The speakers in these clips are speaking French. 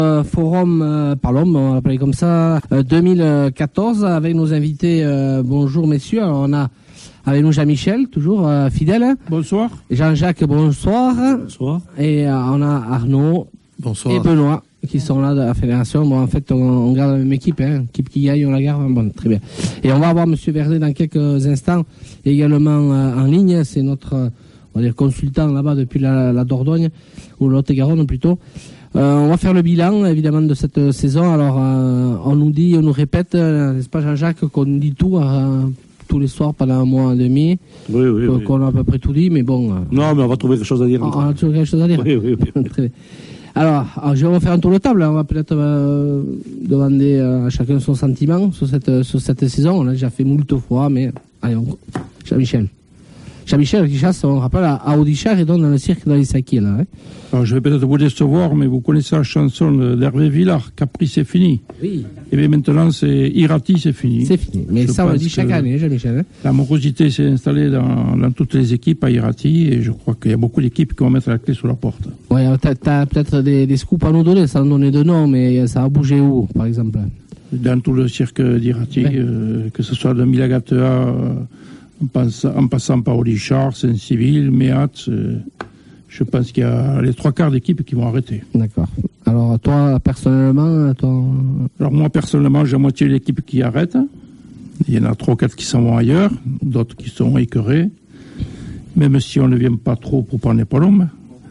Forum Palombe, on va l'appeler comme ça, 2014, avec nos invités. Bonjour messieurs, alors on a avec nous Jean-Michel, toujours fidèle. Bonsoir. Jean-Jacques, bonsoir. Bonsoir. Et on a Arnaud. Bonsoir. Et Benoît qui sont là de la fédération. Bon, en fait, on garde la même équipe, hein. Équipe qui gagne, on la garde. Bon, très bien. Et on va avoir Monsieur Verdet dans quelques instants, également en ligne. C'est notre, on va dire, consultant là-bas depuis la Dordogne, ou Lot-et-Garonne plutôt. On va faire le bilan, évidemment, de cette saison. Alors, on nous répète, n'est-ce pas Jean-Jacques, qu'on dit tout tous les soirs pendant un mois et demi. Oui. Qu'on a à peu près tout dit, mais bon. Non, mais on va trouver quelque chose à dire. On a toujours quelque chose à dire. Oui. Très bien. Alors, je vais faire un tour de table. On va peut-être demander à chacun son sentiment sur cette saison. On a déjà fait moult fois, mais allez, Jean-Michel qui chasse, on rappelle, à Audichard et donc dans le cirque d'Alisaki, là. Hein. Alors, je vais peut-être vous décevoir, mais vous connaissez la chanson d'Hervé Villard, Capri, c'est fini. Oui. Et bien maintenant, c'est Irati, c'est fini. C'est fini. Mais ça, on le dit chaque année, Jean-Michel. Hein. La morosité s'est installée dans toutes les équipes à Irati, et je crois qu'il y a beaucoup d'équipes qui vont mettre la clé sur la porte. Ouais, t'as peut-être des scoops à nous donner, sans donner de nom, mais ça a bougé où, par exemple? Dans tout le cirque d'Irati, ouais. Que ce soit de Milagatea, en passant par Audichard, Saint-Civil, Méat, je pense qu'il y a les 3/4 d'équipes qui vont arrêter. D'accord. Alors, toi, personnellement, Alors, moi, personnellement, j'ai la moitié de l'équipe qui arrête. Il y en a 3 ou 4 qui s'en vont ailleurs, d'autres qui sont écœurés. Même si on ne vient pas trop pour prendre les palombes.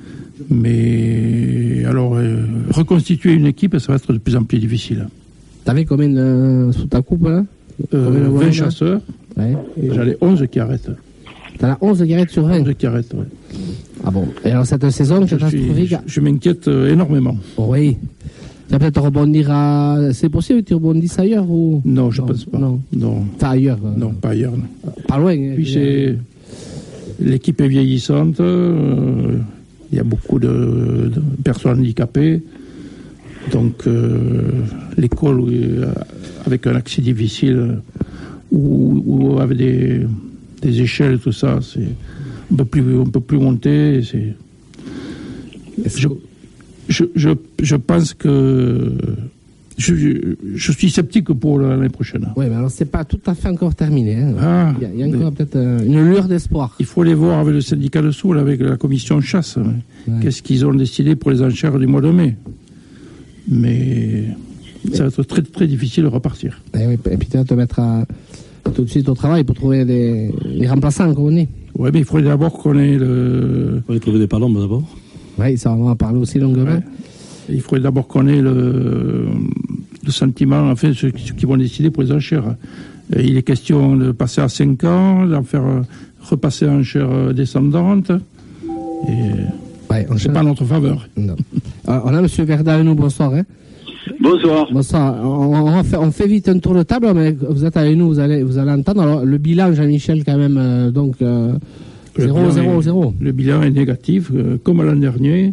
Mais, alors, reconstituer une équipe, ça va être de plus en plus difficile. T'avais combien sous ta coupe, là 20 chasseurs. Ouais. J'en ai 11 qui arrêtent. T'en as 11 qui arrêtent sur 20 11 qui arrêtent, oui. Ah bon. Et alors, cette saison catastrophique... Je m'inquiète énormément. Oui. Tu vas peut-être rebondir à... C'est possible que tu rebondisses ailleurs ou... Non, je ne pense pas. Non. Pas ailleurs. Non, pas ailleurs. Non. Pas loin. Puis l'équipe est vieillissante. Il y a beaucoup de personnes handicapées. Donc, l'école, avec un accès difficile, ou avec des échelles, tout ça, on peut plus monter. Je pense que je suis sceptique pour l'année prochaine. Oui, mais alors c'est pas tout à fait encore terminé. Hein. Il y a encore peut-être une lueur d'espoir. Il faut les voir avec le syndicat de Soule, avec la commission chasse. Ouais. Qu'est-ce qu'ils ont décidé pour les enchères du mois de mai. Mais ça va être très, très difficile de repartir. Et puis tu vas te mettre tout de suite au travail pour trouver les remplaçants qu'on est. Oui, mais il faudrait d'abord qu'on ait Il faudrait trouver des palombes d'abord. Oui, ça on va en parler aussi longuement. Ouais. Il faudrait d'abord qu'on ait le sentiment, enfin, ceux qui vont décider pour les enchères. Et il est question de passer à 5 ans, d'en faire repasser en enchères descendante. Et c'est pas en notre faveur. Non. Alors, on a M. Verdet avec nous, bonsoir. Hein. Bonsoir. Bonsoir. On fait vite un tour de table, mais vous êtes avec nous, vous allez entendre. Alors, le bilan, Jean-Michel, quand même, donc 0-0-0. Le bilan est négatif, comme l'an dernier.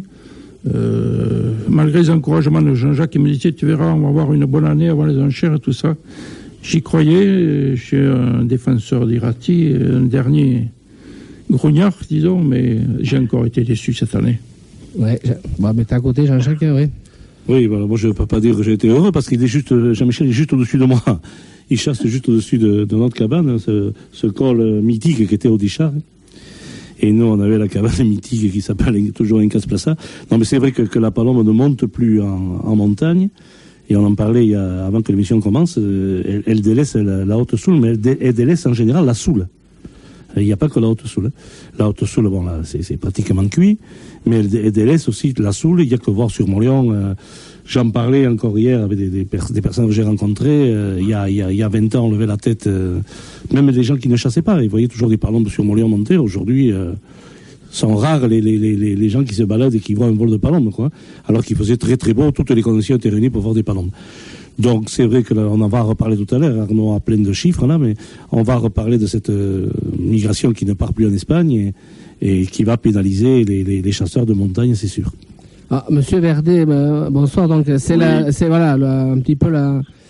Malgré les encouragements de Jean-Jacques, qui me disait, tu verras, on va avoir une bonne année avant les enchères et tout ça. J'y croyais. Je suis un défenseur d'Irati, un dernier grognard, disons, mais j'ai encore été déçu cette année. Ouais, mais t'es à côté, Jean-Jacques, oui. Oui, voilà, moi je ne peux pas dire que j'ai été heureux parce qu'il est juste, Jean-Michel est juste au-dessus de moi. Il chasse juste au-dessus de notre cabane, ce col mythique qui était Audichard. Et nous, on avait la cabane mythique qui s'appelle toujours Incas Plaza. Non, mais c'est vrai que la palombe ne monte plus en montagne. Et on en parlait avant que l'émission commence. Elle délaisse la haute soule, mais elle délaisse en général la soule. Il n'y a pas que la haute soule. La haute soule, bon, là, c'est pratiquement cuit. Mais elle délaisse aussi la soule. Il n'y a que voir sur Molion. J'en parlais encore hier avec des personnes que j'ai rencontrées. Il y a 20 ans, on levait la tête. Même des gens qui ne chassaient pas. Ils voyaient toujours des palombes sur Molion monter. Aujourd'hui, sont rares les gens qui se baladent et qui voient un vol de palombes, quoi. Alors qu'il faisait très très beau. Toutes les conditions étaient réunies pour voir des palombes. Donc c'est vrai qu'on en va reparler tout à l'heure. Arnaud a plein de chiffres là, mais on va reparler de cette migration qui ne part plus en Espagne et qui va pénaliser les chasseurs de montagne, c'est sûr. Ah, Monsieur Verdet, bonsoir. Donc c'est voilà un petit peu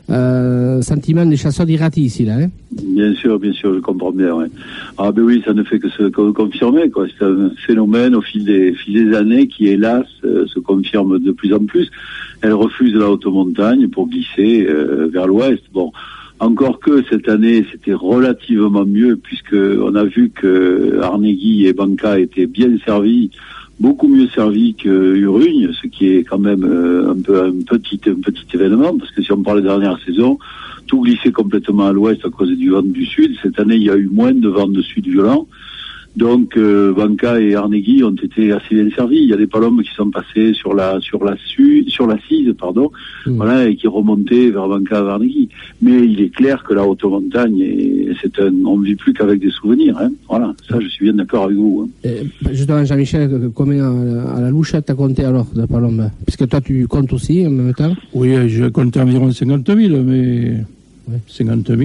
sentiment des chasseurs d'Irati ici, là. Hein. Bien sûr, je comprends bien. Ouais. Ah ben oui, ça ne fait que se confirmer, quoi. C'est un phénomène au fil des années qui, hélas, se confirme de plus en plus. Elle refuse la haute montagne pour glisser vers l'ouest. Bon, encore que cette année, c'était relativement mieux, puisque on a vu que Arnegui et Banca étaient bien servis, beaucoup mieux servis que Urugne, ce qui est quand même un petit événement, parce que si on parle des dernières saisons, tout glissait complètement à l'ouest à cause du vent du sud. Cette année, il y a eu moins de vent de sud violent. Donc, Banca et Arnegui ont été assez bien servis. Il y a des palombes qui sont passées sur la Cise, voilà, et qui remontaient vers Banca et Arnegui. Mais il est clair que la haute montagne, on ne vit plus qu'avec des souvenirs, hein. Voilà. Ça, je suis bien d'accord avec vous. Hein. Justement, Jean-Michel, combien à la louche t'as compté alors, de palombes? Puisque toi, tu comptes aussi en même temps? Oui, je comptais environ 50 000, mais 50 000...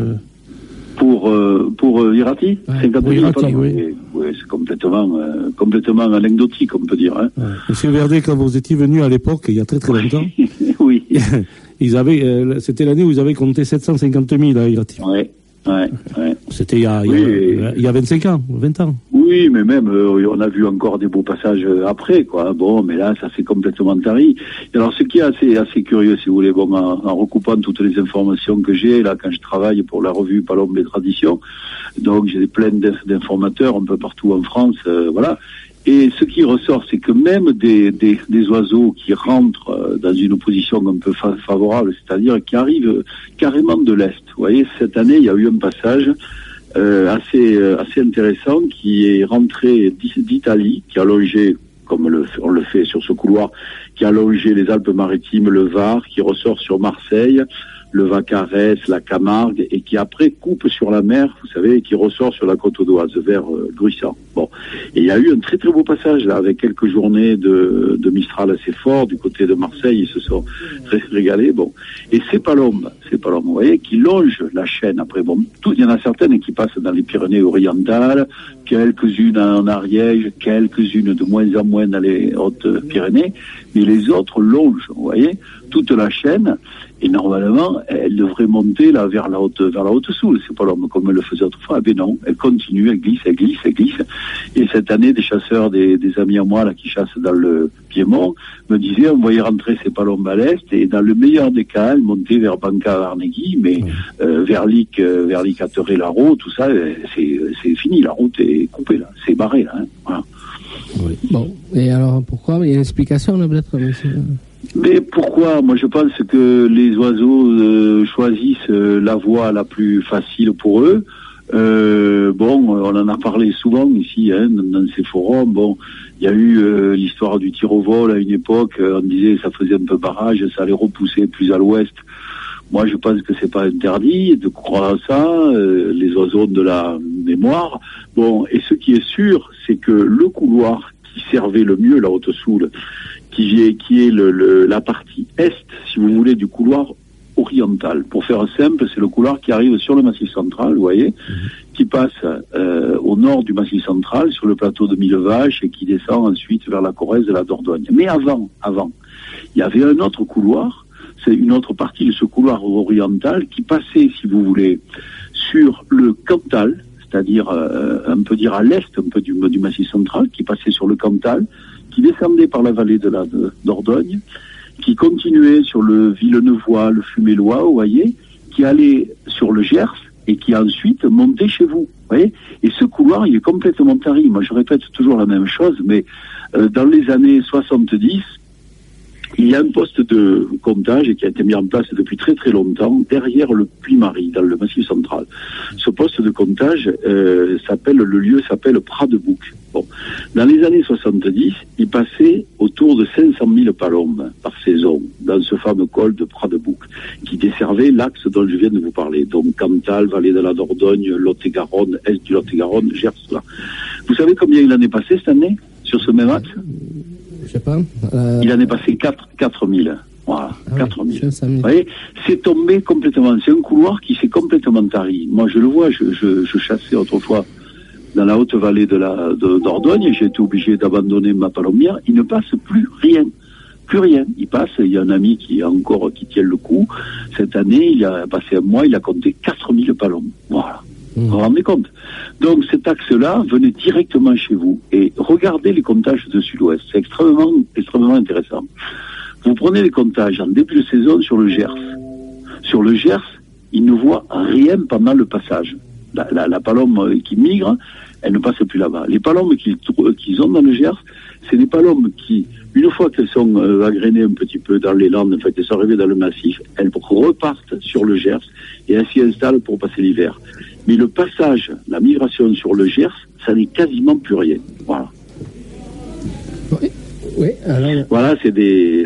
Pour Irati, ouais, 50 000 Irati, oui. Oui, c'est complètement anecdotique, on peut dire. Hein. Ouais. Monsieur Verdet, quand vous étiez venu à l'époque, il y a très très longtemps, oui. C'était l'année où ils avaient compté 750 000 à Irati. Ouais. C'était il y a 25 ans, 20 ans. Oui, mais même, on a vu encore des beaux passages après, quoi. Bon, mais là, ça s'est complètement tari. Et alors, ce qui est assez curieux, si vous voulez, bon, en recoupant toutes les informations que j'ai, là, quand je travaille pour la revue Palombes et Traditions, donc j'ai plein d'informateurs un peu partout en France, voilà. Et ce qui ressort, c'est que même des oiseaux qui rentrent dans une position un peu favorable, c'est-à-dire qui arrivent carrément de l'Est. Vous voyez, cette année, il y a eu un passage assez intéressant qui est rentré d'Italie, qui a longé, comme on le fait sur ce couloir, qui a longé les Alpes-Maritimes, le Var, qui ressort sur Marseille, le Vacarès, la Camargue, et qui après coupe sur la mer, vous savez, et qui ressort sur la côte d'Oise, vers Gruissant. Bon. Et il y a eu un très très beau passage, là, avec quelques journées de Mistral assez fort, du côté de Marseille, ils se sont régalés, bon. Et ces palombes, vous voyez, qui longent la chaîne, après, bon, il y en a certaines qui passent dans les Pyrénées orientales, quelques-unes en Ariège, quelques-unes de moins en moins dans les Hautes-Pyrénées, mais les autres longent, vous voyez, toute la chaîne. Et normalement, elle devrait monter là vers la haute Soule. C'est pas l'homme comme elle le faisait autrefois. Mais non, elle continue, elle glisse. Et cette année, des chasseurs, des amis à moi là qui chassent dans le Piémont, me disaient on voyait rentrer ces palombes à l'est et dans le meilleur des cas, elle montait vers Banca Arnegui, mais vers Licateré-Larreau, tout ça, c'est fini. La route est coupée là, c'est barré là. Hein. Voilà. Oui. Bon. Et alors pourquoi? Il y a une explication là peut-être, monsieur? Mais pourquoi? Moi, je pense que les oiseaux choisissent la voie la plus facile pour eux. Bon, on en a parlé souvent ici, hein, dans ces forums. Bon, il y a eu l'histoire du tir au vol à une époque. On disait ça faisait un peu barrage, ça allait repousser plus à l'ouest. Moi, je pense que c'est pas interdit de croire à ça. Les oiseaux ont de la mémoire. Bon, et ce qui est sûr, c'est que le couloir qui servait le mieux la Haute-Soule, qui est la partie est, si vous voulez, du couloir oriental. Pour faire simple, c'est le couloir qui arrive sur le Massif central, vous voyez, qui passe au nord du Massif central, sur le plateau de Millevaches, et qui descend ensuite vers la Corrèze et la Dordogne. Mais avant, il y avait un autre couloir, c'est une autre partie de ce couloir oriental qui passait, si vous voulez, sur le Cantal, c'est-à-dire un peu dire à l'est, un peu du Massif central, qui passait sur le Cantal, qui descendait par la vallée de la Dordogne, qui continuait sur le Villeneuvois, le Fumélois, vous voyez, qui allait sur le Gers et qui ensuite montait chez vous, vous voyez. Et ce couloir, il est complètement tari. Moi, je répète toujours la même chose, mais dans les années 70, il y a un poste de comptage qui a été mis en place depuis très très longtemps derrière le Puy-Marie, dans le Massif central. Ce poste de comptage le lieu s'appelle Pradebouc. Bon. Dans les années 70, il passait autour de 500 000 palombes par saison dans ce fameux col de Pradebouc qui desservait l'axe dont je viens de vous parler. Donc Cantal, vallée de la Dordogne, Lot-et-Garonne, est du Lot-et-Garonne, Gers, là. Vous savez combien il en est passé cette année sur ce même axe? Je sais pas. Il en est passé 4 000. Voilà, 4 000. Vous 000. voyez, c'est tombé complètement. C'est un couloir qui s'est complètement tari. Moi, je le vois, je chassais autrefois dans la haute vallée de Dordogne. J'ai été obligé d'abandonner ma palombière. Il ne passe plus rien. Plus rien. Il y a un ami qui tient le coup. Cette année, il a passé un mois, il a compté 4000 palombes. Voilà. Vous vous rendez compte? Donc cet axe-là, venez directement chez vous et regardez les comptages de Sud-Ouest. C'est extrêmement intéressant. Vous prenez les comptages en début de saison sur le Gers. Sur le Gers, ils ne voient rien pendant le passage. La palombe qui migre, elle ne passe plus là-bas. Les palombes qu'ils ont dans le Gers, c'est des palombes qui, une fois qu'elles sont agrénées un petit peu dans les Landes, en fait, elles sont arrivées dans le massif, elles repartent sur le Gers et elles s'y installent pour passer l'hiver. Mais le passage, la migration sur le Gers, ça n'est quasiment plus rien. Voilà. Oui, alors... Voilà, c'est des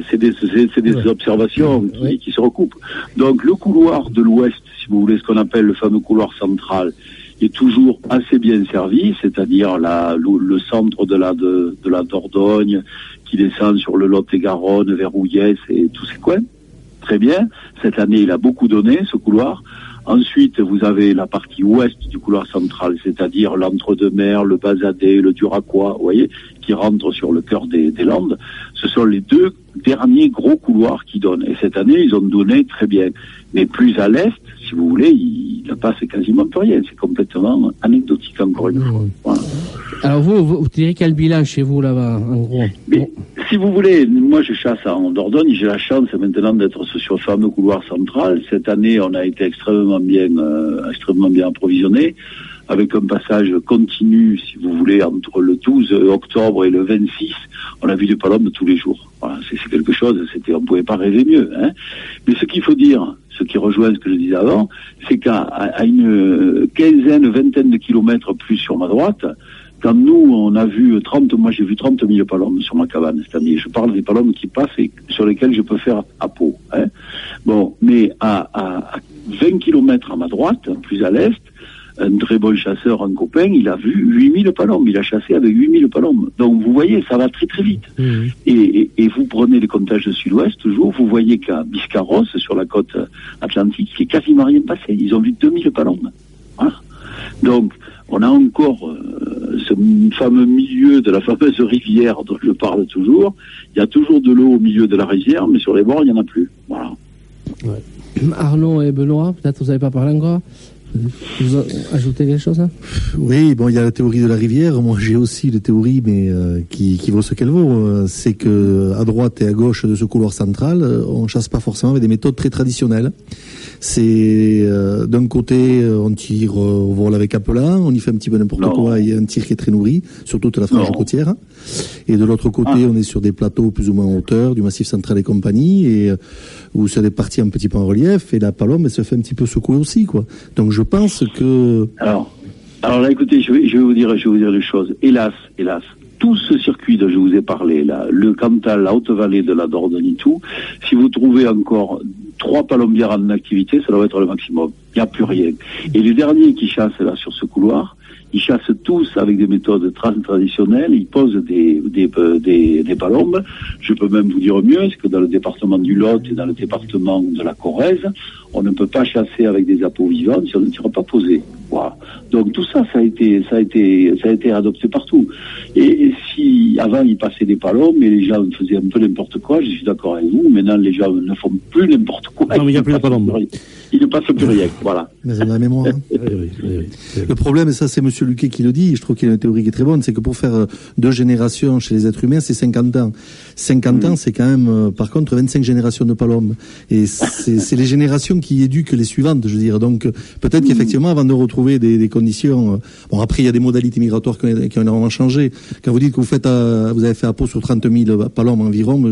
observations qui se recoupent. Donc le couloir de l'Ouest, si vous voulez, ce qu'on appelle le fameux couloir central, est toujours assez bien servi, c'est-à-dire le centre de la Dordogne, qui descend sur le Lot-et-Garonne, vers Rouillès et tous ces coins. Très bien. Cette année, il a beaucoup donné, ce couloir. Ensuite, vous avez la partie ouest du couloir central, c'est-à-dire l'Entre-deux-Mers, le Bazadais, le Duraquois, vous voyez, qui rentrent sur le cœur des Landes. Ce sont les deux derniers gros couloirs qui donnent. Et cette année, ils ont donné très bien. Mais plus à l'est, si vous voulez, il ne passe quasiment plus rien. C'est complètement anecdotique, encore une fois. Voilà. Alors vous tirez quel bilan chez vous là-bas, en gros? Mais, si vous voulez, moi je chasse en Dordogne, j'ai la chance maintenant d'être sur le fameux couloir central. Cette année, on a été extrêmement bien approvisionné, avec un passage continu, si vous voulez, entre le 12 octobre et le 26. On a vu des palombes tous les jours. Voilà, c'est quelque chose, on ne pouvait pas rêver mieux. Hein. Mais ce qu'il faut dire, ce qui rejoint ce que je disais avant, c'est qu'à une vingtaine de kilomètres plus sur ma droite, quand nous, on a vu moi j'ai vu 30 000 palombes sur ma cabane cette année. Je parle des palombes qui passent et sur lesquelles je peux faire à peau. Hein. Bon, mais à 20 kilomètres à ma droite, plus à l'est, un très bon chasseur, un copain, il a vu 8000 palombes. Il a chassé avec 8000 palombes. Donc vous voyez, ça va très très vite. Et vous prenez les comptages de Sud-Ouest, toujours, vous voyez qu'à Biscarrosse, sur la côte atlantique, il n'est quasiment rien passé. Ils ont vu 2000 palombes. Voilà. Donc, on a encore ce fameux milieu de la fameuse rivière dont je parle toujours. Il y a toujours de l'eau au milieu de la rivière, mais sur les bords, il n'y en a plus. Voilà. Ouais. Arnaud et Benoît, peut-être vous n'avez pas parlé encore? Vous ajoutez quelque chose, hein? Oui, bon, il y a la théorie de la rivière. Moi, j'ai aussi une théorie, mais qui vaut ce qu'elle vaut. C'est que à droite et à gauche de ce couloir central, on chasse pas forcément avec des méthodes très traditionnelles. C'est d'un côté, on tire au vol avec appelant, on y fait un petit peu n'importe quoi. Il y a un tir qui est très nourri sur toute la frange côtière. Et de l'autre côté, on est sur des plateaux plus ou moins en hauteur, du Massif central et compagnie, et ou sur des parties un petit peu en relief. Et la palombe, elle se fait un petit peu secouer aussi, quoi. Donc je pense que... Alors là, écoutez, je vais vous dire les choses. Hélas, tout ce circuit dont je vous ai parlé, là, le Cantal, la Haute-Vallée de la Dordogne et tout, si vous trouvez encore 3 palombières en activité, ça doit être le maximum. Il n'y a plus rien. Et les derniers qui chassent là sur ce couloir, ils chassent tous avec des méthodes traditionnelles, ils posent des palombes. Je peux même vous dire mieux, c'est que dans le département du Lot et dans le département de la Corrèze, on ne peut pas chasser avec des appâts vivants si on ne tire pas posé. Voilà. Donc tout ça, ça a été adopté partout. Et si avant ils passaient des palombes et les gens faisaient un peu n'importe quoi, je suis d'accord avec vous. Maintenant, les gens ne font plus n'importe quoi. Non, mais il n'y a plus de palombes. Il ne passe plus rien. Voilà. Mais on a la mémoire. Hein. Oui. Le problème, et ça c'est Monsieur Luquet qui le dit, je trouve qu'il a une théorie qui est très bonne, c'est que pour faire 2 générations chez les êtres humains, c'est 50 ans. 50 ans, c'est quand même, par contre, 25 générations de palombes. Et c'est les générations qui éduquent les suivantes, je veux dire. Donc, peut-être qu'effectivement, avant de retrouver des conditions, bon, après, il y a des modalités migratoires qui ont énormément changé. Quand vous dites que vous avez fait à Pau sur 30 000 palombes environ,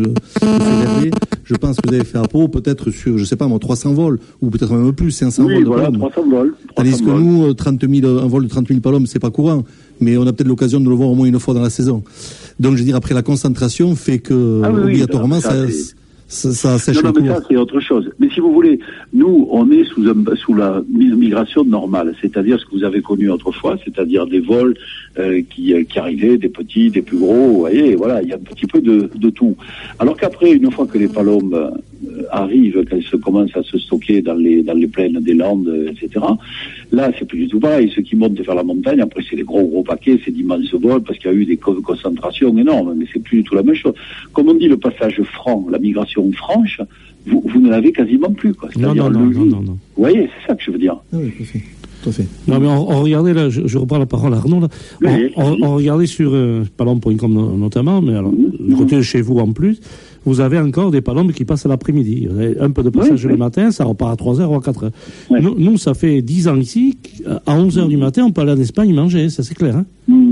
je pense que vous avez fait à Pau peut-être sur, je sais pas moi, 300 vols, ou peut-être même plus, 500 vols de palombes. 300 vols. Tandis que nous, un vol de 30 000 palombes, c'est pas courant. Mais on a peut-être l'occasion de le voir au moins une fois dans la saison. Donc, je veux dire, après, la concentration fait que, obligatoirement, ça sèche le couloir. Ça, c'est autre chose. Mais si vous voulez, nous, on est sous la migration normale. C'est-à-dire ce que vous avez connu autrefois, c'est-à-dire des vols qui arrivaient, des petits, des plus gros, vous voyez, voilà, il y a un petit peu de tout. Alors qu'après, une fois que les palombes arrive, quand elles commencent à se stocker dans les plaines des Landes, etc. Là, c'est plus du tout pareil. Ceux qui montent vers la montagne, après, c'est des gros paquets, c'est d'immenses vols, parce qu'il y a eu des concentrations énormes, mais c'est plus du tout la même chose. Comme on dit, le passage franc, la migration franche, vous ne l'avez quasiment plus, quoi. Non. Vous voyez, c'est ça que je veux dire. Ah oui, tout à fait. Non, mais on regardait, là, je reprends la parole à Arnaud, là. On regardait sur palombe.com notamment, mais alors, du côté de chez vous en plus, vous avez encore des palombes qui passent l'après-midi. Vous avez un peu de passage le matin, ça repart à 3h ou à 4h. Ouais. Nous, ça fait 10 ans ici, à 11h du matin, on peut aller en Espagne manger, ça c'est clair. Hein.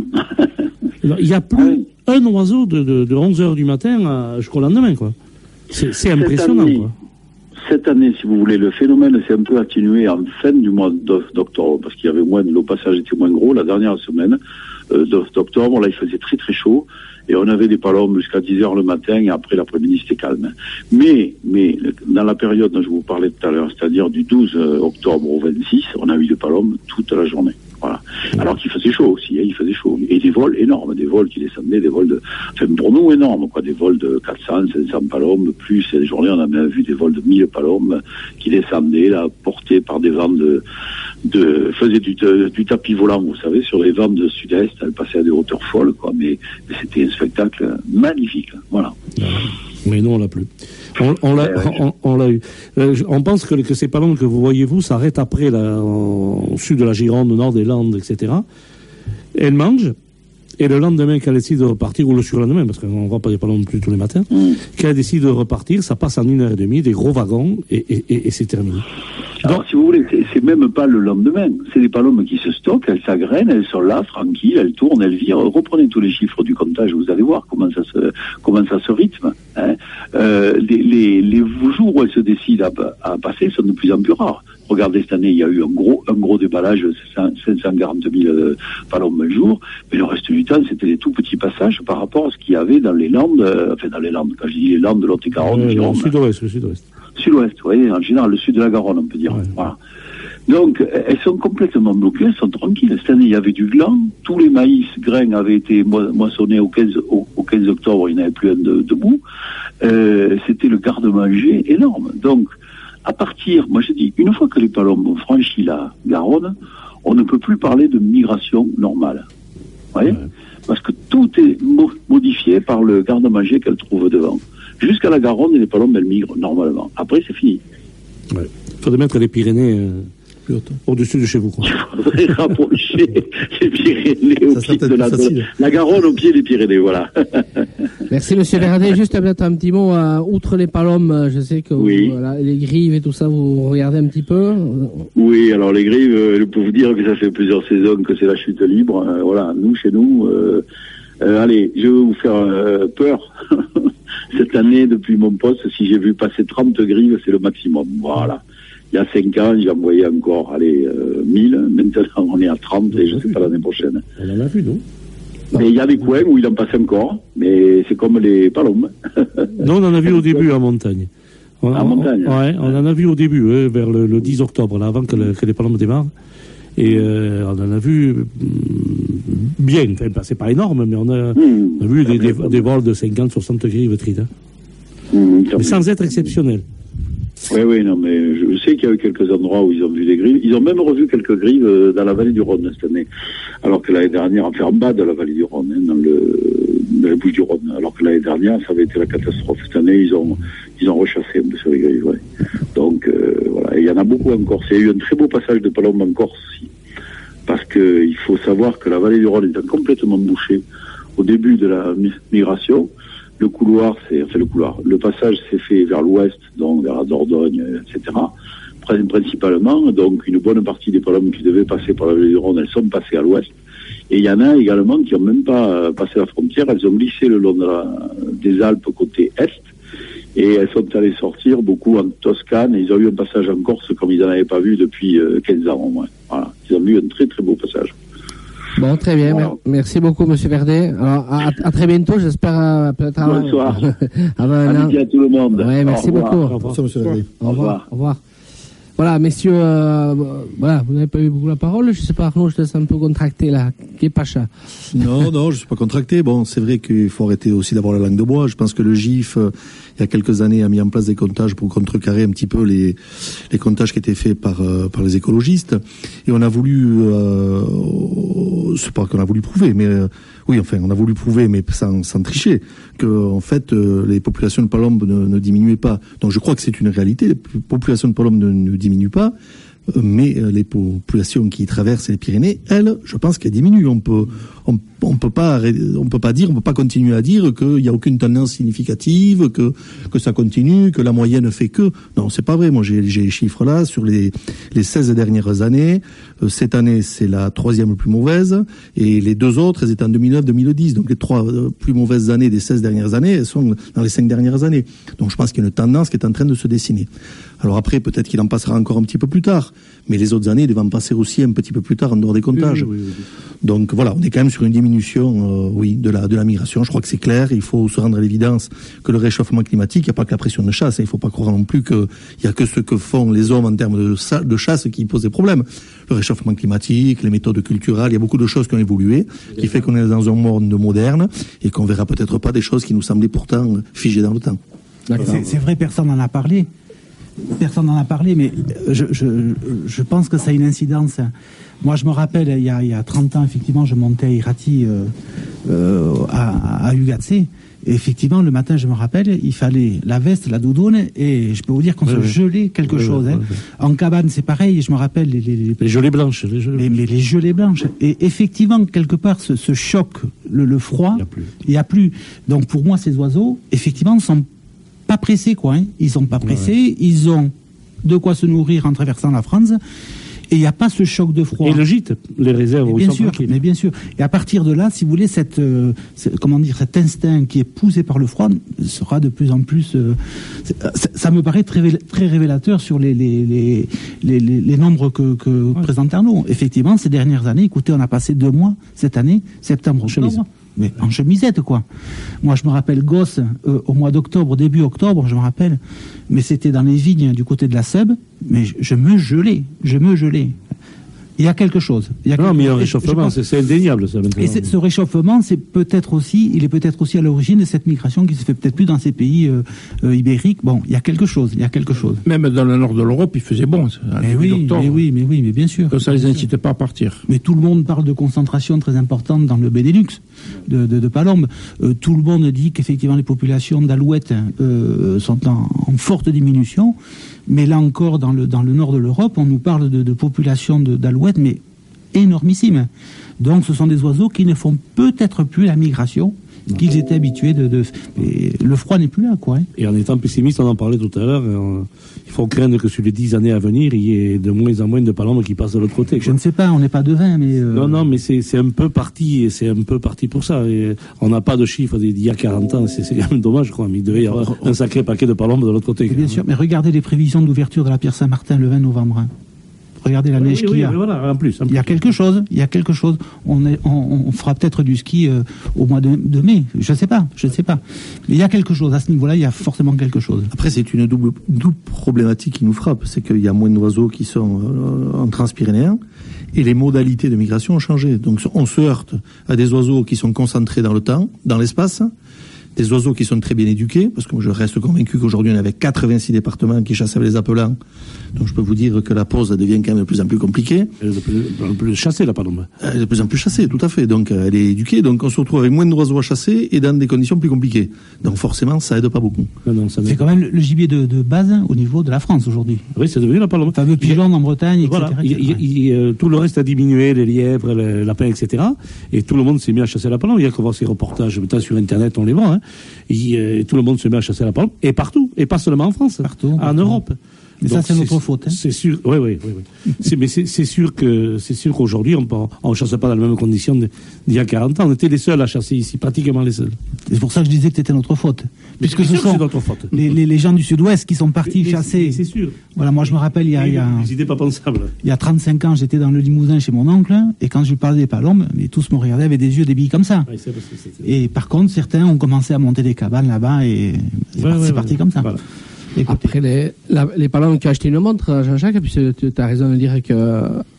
Il n'y a plus un oiseau de 11h du matin jusqu'au lendemain, quoi. C'est impressionnant, quoi. Cette année, si vous voulez, le phénomène s'est un peu atténué en fin du mois d'octobre, parce qu'il y avait le passage était moins gros. La dernière semaine d'octobre, là, il faisait très très chaud, et on avait des palombes jusqu'à 10h le matin, et après l'après-midi, c'était calme. Mais, dans la période dont je vous parlais tout à l'heure, c'est-à-dire du 12 octobre au 26, on a eu des palombes toute la journée. Voilà. Alors qu'il faisait chaud aussi, il faisait chaud. Et des vols énormes, des vols qui descendaient, des vols pour nous énormes, quoi, des vols de 400, 500 palombes, plus, ces journées, on a même vu des vols de 1000 palombes qui descendaient, là, portés par des vents faisaient du tapis volant, vous savez, sur les vents de sud-est, elles passaient à des hauteurs folles, quoi, mais c'était un spectacle magnifique, voilà. Mais non, on l'a plus. On l'a eu. On pense que ces palombes que vous voyez, vous, s'arrêtent après, au sud de la Gironde, au nord des Landes, etc. Elles mangent, et le lendemain, qu'elles décident de repartir, ou le surlendemain, parce qu'on ne voit pas des palombes plus tous les matins, qu'elles décident de repartir, ça passe en 1h30, des gros wagons, et c'est terminé. Alors, si vous voulez, c'est même pas le lendemain. C'est des palombes qui se stockent, elles s'agrènent, elles sont là, tranquilles, elles tournent, elles virent. Reprenez tous les chiffres du comptage, vous allez voir comment ça se rythme. Hein. Les jours où elles se décident à passer sont de plus en plus rares. Regardez, cette année, il y a eu un gros déballage, 540 000 palombes un jour, mais le reste du temps, c'était des tout petits passages par rapport à ce qu'il y avait dans les Landes, dans les Landes, quand je dis les Landes de Lot-et-Garonne, le sud-ouest. Sud-ouest, vous voyez, en général, le sud de la Garonne, on peut dire. Ouais. Voilà. Donc, elles sont complètement bloquées, elles sont tranquilles. Cette année, il y avait du gland, tous les maïs, grains avaient été moissonnés au 15 octobre, il n'y en avait plus un debout. C'était le garde-manger énorme. Donc, à partir, moi je dis, une fois que les palombes ont franchi la Garonne, on ne peut plus parler de migration normale. Vous voyez ? Parce que tout est modifié par le garde-manger qu'elles trouvent devant. Jusqu'à la Garonne, et les palombes, elles migrent normalement. Après, c'est fini. Ouais. Il faudrait mettre les Pyrénées au-dessus de chez vous. Il faudrait rapprocher les Pyrénées au pied de la Garonne au pied des Pyrénées, voilà. Merci, monsieur Verdet. Juste peut-être un petit mot, outre les palombes, je sais que les grives et tout ça, vous regardez un petit peu. Oui, alors les grives, je peux vous dire que ça fait plusieurs saisons que c'est la chute libre. Voilà, chez nous, allez, je vais vous faire peur. Cette année, depuis mon poste, si j'ai vu passer 30 grives, c'est le maximum. Voilà. Il y a 5 ans, j'en voyais encore, 1000. Maintenant, on est à 30 et je ne sais pas l'année prochaine. On en a vu, non? Mais il y a des coins où il en passe encore, mais c'est comme les palombes. Non, on en a vu au début en montagne. En montagne? On en a vu au début, vers le 10 octobre, là, avant que les palombes démarrent. Et on en a vu bien, enfin, c'est pas énorme, mais on a vu des vols de 50, 60 grives trides. Mais sans être exceptionnel. Oui, non, mais je sais qu'il y a eu quelques endroits où ils ont vu des grives. Ils ont même revu quelques grives dans la vallée du Rhône cette année. Alors que l'année dernière, enfin en bas de la vallée du Rhône, dans les Bouches-du-Rhône. Alors que l'année dernière, ça avait été la catastrophe. Cette année, ils ont rechassé un peu sur les grives, ouais. Donc, voilà. Et il y en a beaucoup en Corse. Il y a eu un très beau passage de palombes en Corse aussi. Parce que il faut savoir que la vallée du Rhône est complètement bouchée au début de la migration. Le passage s'est fait vers l'ouest, donc vers la Dordogne, etc. Principalement, donc une bonne partie des palombes qui devaient passer par la vallée du Rhône, elles sont passées à l'ouest. Et il y en a également qui n'ont même pas passé la frontière, elles ont glissé le long des Alpes côté est, et elles sont allées sortir beaucoup en Toscane, et ils ont eu un passage en Corse comme ils n'en avaient pas vu depuis 15 ans au moins. Voilà. Ils ont eu un très très beau passage. Bon, très bien. Voilà. Merci beaucoup, monsieur Verdet. Alors, à très bientôt, j'espère peut-être avant. Bonsoir. Amitié à tout le monde. Ouais, merci beaucoup. Au revoir, monsieur Verdet. Au revoir. Voilà, messieurs, voilà, vous n'avez pas eu beaucoup la parole. Je sais pas, Arnaud, je te laisse un peu contracté là. Qu'est Pacha? Non, je suis pas contracté. Bon, c'est vrai qu'il faut arrêter aussi d'avoir la langue de bois. Je pense que le GIF, il il y a quelques années, a mis en place des comptages pour contrecarrer un petit peu les comptages qui étaient faits par les écologistes. Et on a voulu, c'est pas qu'on a voulu prouver, mais oui, enfin, on a voulu prouver, mais sans tricher, que en fait, les populations de palombes ne diminuaient pas. Donc, je crois que c'est une réalité. Les populations de palombes ne diminuent pas. Mais les populations qui traversent les Pyrénées, elles, je pense qu'elles diminuent. On peut pas continuer à dire qu'il y a aucune tendance significative, que ça continue, que la moyenne fait que. Non, c'est pas vrai. Moi, j'ai les chiffres là sur les 16 dernières années. Cette année, c'est la 3e plus mauvaise, et les 2 autres, elles étaient en 2009-2010. Donc les 3 plus mauvaises années des 16 dernières années, elles sont dans les 5 dernières années. Donc je pense qu'il y a une tendance qui est en train de se dessiner. Alors après, peut-être qu'il en passera encore un petit peu plus tard, mais les autres années, ils vont en passer aussi un petit peu plus tard en dehors des comptages. Oui. Donc voilà, on est quand même sur une diminution, de la migration. Je crois que c'est clair. Il faut se rendre à l'évidence que le réchauffement climatique, il n'y a pas que la pression de chasse. Il ne faut pas croire non plus qu'il y a que ce que font les hommes en termes de chasse qui posent des problèmes. Le réchauffement climatique, les méthodes culturelles, il y a beaucoup de choses qui ont évolué, qui fait qu'on est dans un monde moderne et qu'on verra peut-être pas des choses qui nous semblaient pourtant figées dans le temps. C'est vrai, personne n'en a parlé. Mais je pense que ça a une incidence. Moi, je me rappelle, il y a 30 ans, effectivement, je montais à Irati, à Ugatse. Et effectivement, le matin, je me rappelle, il fallait la veste, la doudoune, et je peux vous dire qu'on se gelait quelque chose. En cabane, c'est pareil, je me rappelle les gelées blanches. Mais les gelées blanches. Et effectivement, quelque part, ce choc, le froid, il n'y a plus. Donc, pour moi, ces oiseaux, effectivement, sont pas pressés, quoi. Ils sont pas pressés, ils ont de quoi se nourrir en traversant la France, et il n'y a pas ce choc de froid. Et le gîte, les réserves, bien sûr, mais bien sûr. Et à partir de là, si vous voulez, cet instinct qui est poussé par le froid sera de plus en plus. Ça me paraît très révélateur sur les nombres que présente Arnaud. Effectivement, ces dernières années, écoutez, on a passé 2 mois cette année, septembre, octobre. Mais en chemisette, quoi. Moi, je me rappelle gosse, au mois d'octobre, début octobre, je me rappelle, mais c'était dans les vignes du côté de la Seube, mais je me gelais. Il y a quelque chose. Mais il y a un réchauffement, c'est indéniable, ça, maintenant. Et ce réchauffement, il est peut-être aussi à l'origine de cette migration qui se fait peut-être plus dans ces pays ibériques. Bon, il y a quelque chose. Même dans le nord de l'Europe, il faisait bon. Mais bien sûr. Ça les incitait pas à partir. Mais tout le monde parle de concentration très importante dans le Benelux, de palombes. Tout le monde dit qu'effectivement les populations d'alouettes sont en forte diminution. Mais là encore, dans le nord de l'Europe, on nous parle de populations d'alouettes, mais énormissimes. Donc ce sont des oiseaux qui ne font peut-être plus la migration qu'ils étaient habitués et le froid n'est plus là, quoi. Et en étant pessimiste, on en parlait tout à l'heure, il faut craindre que sur les 10 années à venir, il y ait de moins en moins de palombes qui passent de l'autre côté, quoi. Je ne sais pas, on n'est pas devin, mais... Non, mais c'est un peu parti, et c'est un peu parti pour ça. Et on n'a pas de chiffres d'il y a 40 ans, c'est quand même dommage, je crois, mais il devait y avoir un sacré paquet de palombes de l'autre côté. Bien sûr, mais regardez les prévisions d'ouverture de la Pierre Saint-Martin le 20 novembre. Regardez la neige qu'il y a. Voilà, en plus. Il y a quelque chose. On fera peut-être du ski au mois de mai. Je ne sais pas. Mais il y a quelque chose. À ce niveau-là, il y a forcément quelque chose. Après, c'est une double problématique qui nous frappe. C'est qu'il y a moins d'oiseaux qui sont en transpyrénéen et les modalités de migration ont changé. Donc, on se heurte à des oiseaux qui sont concentrés dans le temps, dans l'espace, des oiseaux qui sont très bien éduqués, parce que je reste convaincu qu'aujourd'hui, on avait 86 départements qui chassent avec les appelants. Donc je peux vous dire que la pose devient quand même de plus en plus compliquée. Elle est de plus en plus chassée, la palombe. Elle est de plus en plus chassée, tout à fait. Donc elle est éduquée, donc on se retrouve avec moins d'oiseaux à chasser et dans des conditions plus compliquées. Donc forcément, ça aide pas beaucoup. C'est quand même le gibier de base au niveau de la France aujourd'hui. Oui, c'est devenu la palombe. Fameux pigeon en Bretagne, etc. Voilà. Tout le reste a diminué, les lièvres, les lapins, etc. Et tout le monde s'est mis à chasser la palombe. Il y a qu'on voit ces reportages, maintenant sur Internet, on les voit. Et tout le monde se met à chasser la palombe. Et partout. Et pas seulement en France. Partout. En Europe. Mais donc ça, c'est notre faute. C'est sûr. Oui. Mais c'est sûr qu'aujourd'hui, on chasse pas dans les mêmes conditions d'il y a 40 ans. On était les seuls à chasser ici, pratiquement les seuls. C'est pour ça que je disais que c'était notre faute. Puisque ce sont les gens du Sud-Ouest qui sont partis chasser. C'est sûr. Voilà, moi je me rappelle, il y a des idées pas pensables. Il y a 35 ans, j'étais dans le Limousin chez mon oncle, et quand je lui parlais des palombes, mais tous me regardaient avec des yeux débile comme ça. Oui, et par contre, certains ont commencé à monter des cabanes là-bas, et c'est parti comme ça. Voilà. Après, les palombes qui ont acheté une montre, Jean-Jacques, puis tu as raison de dire que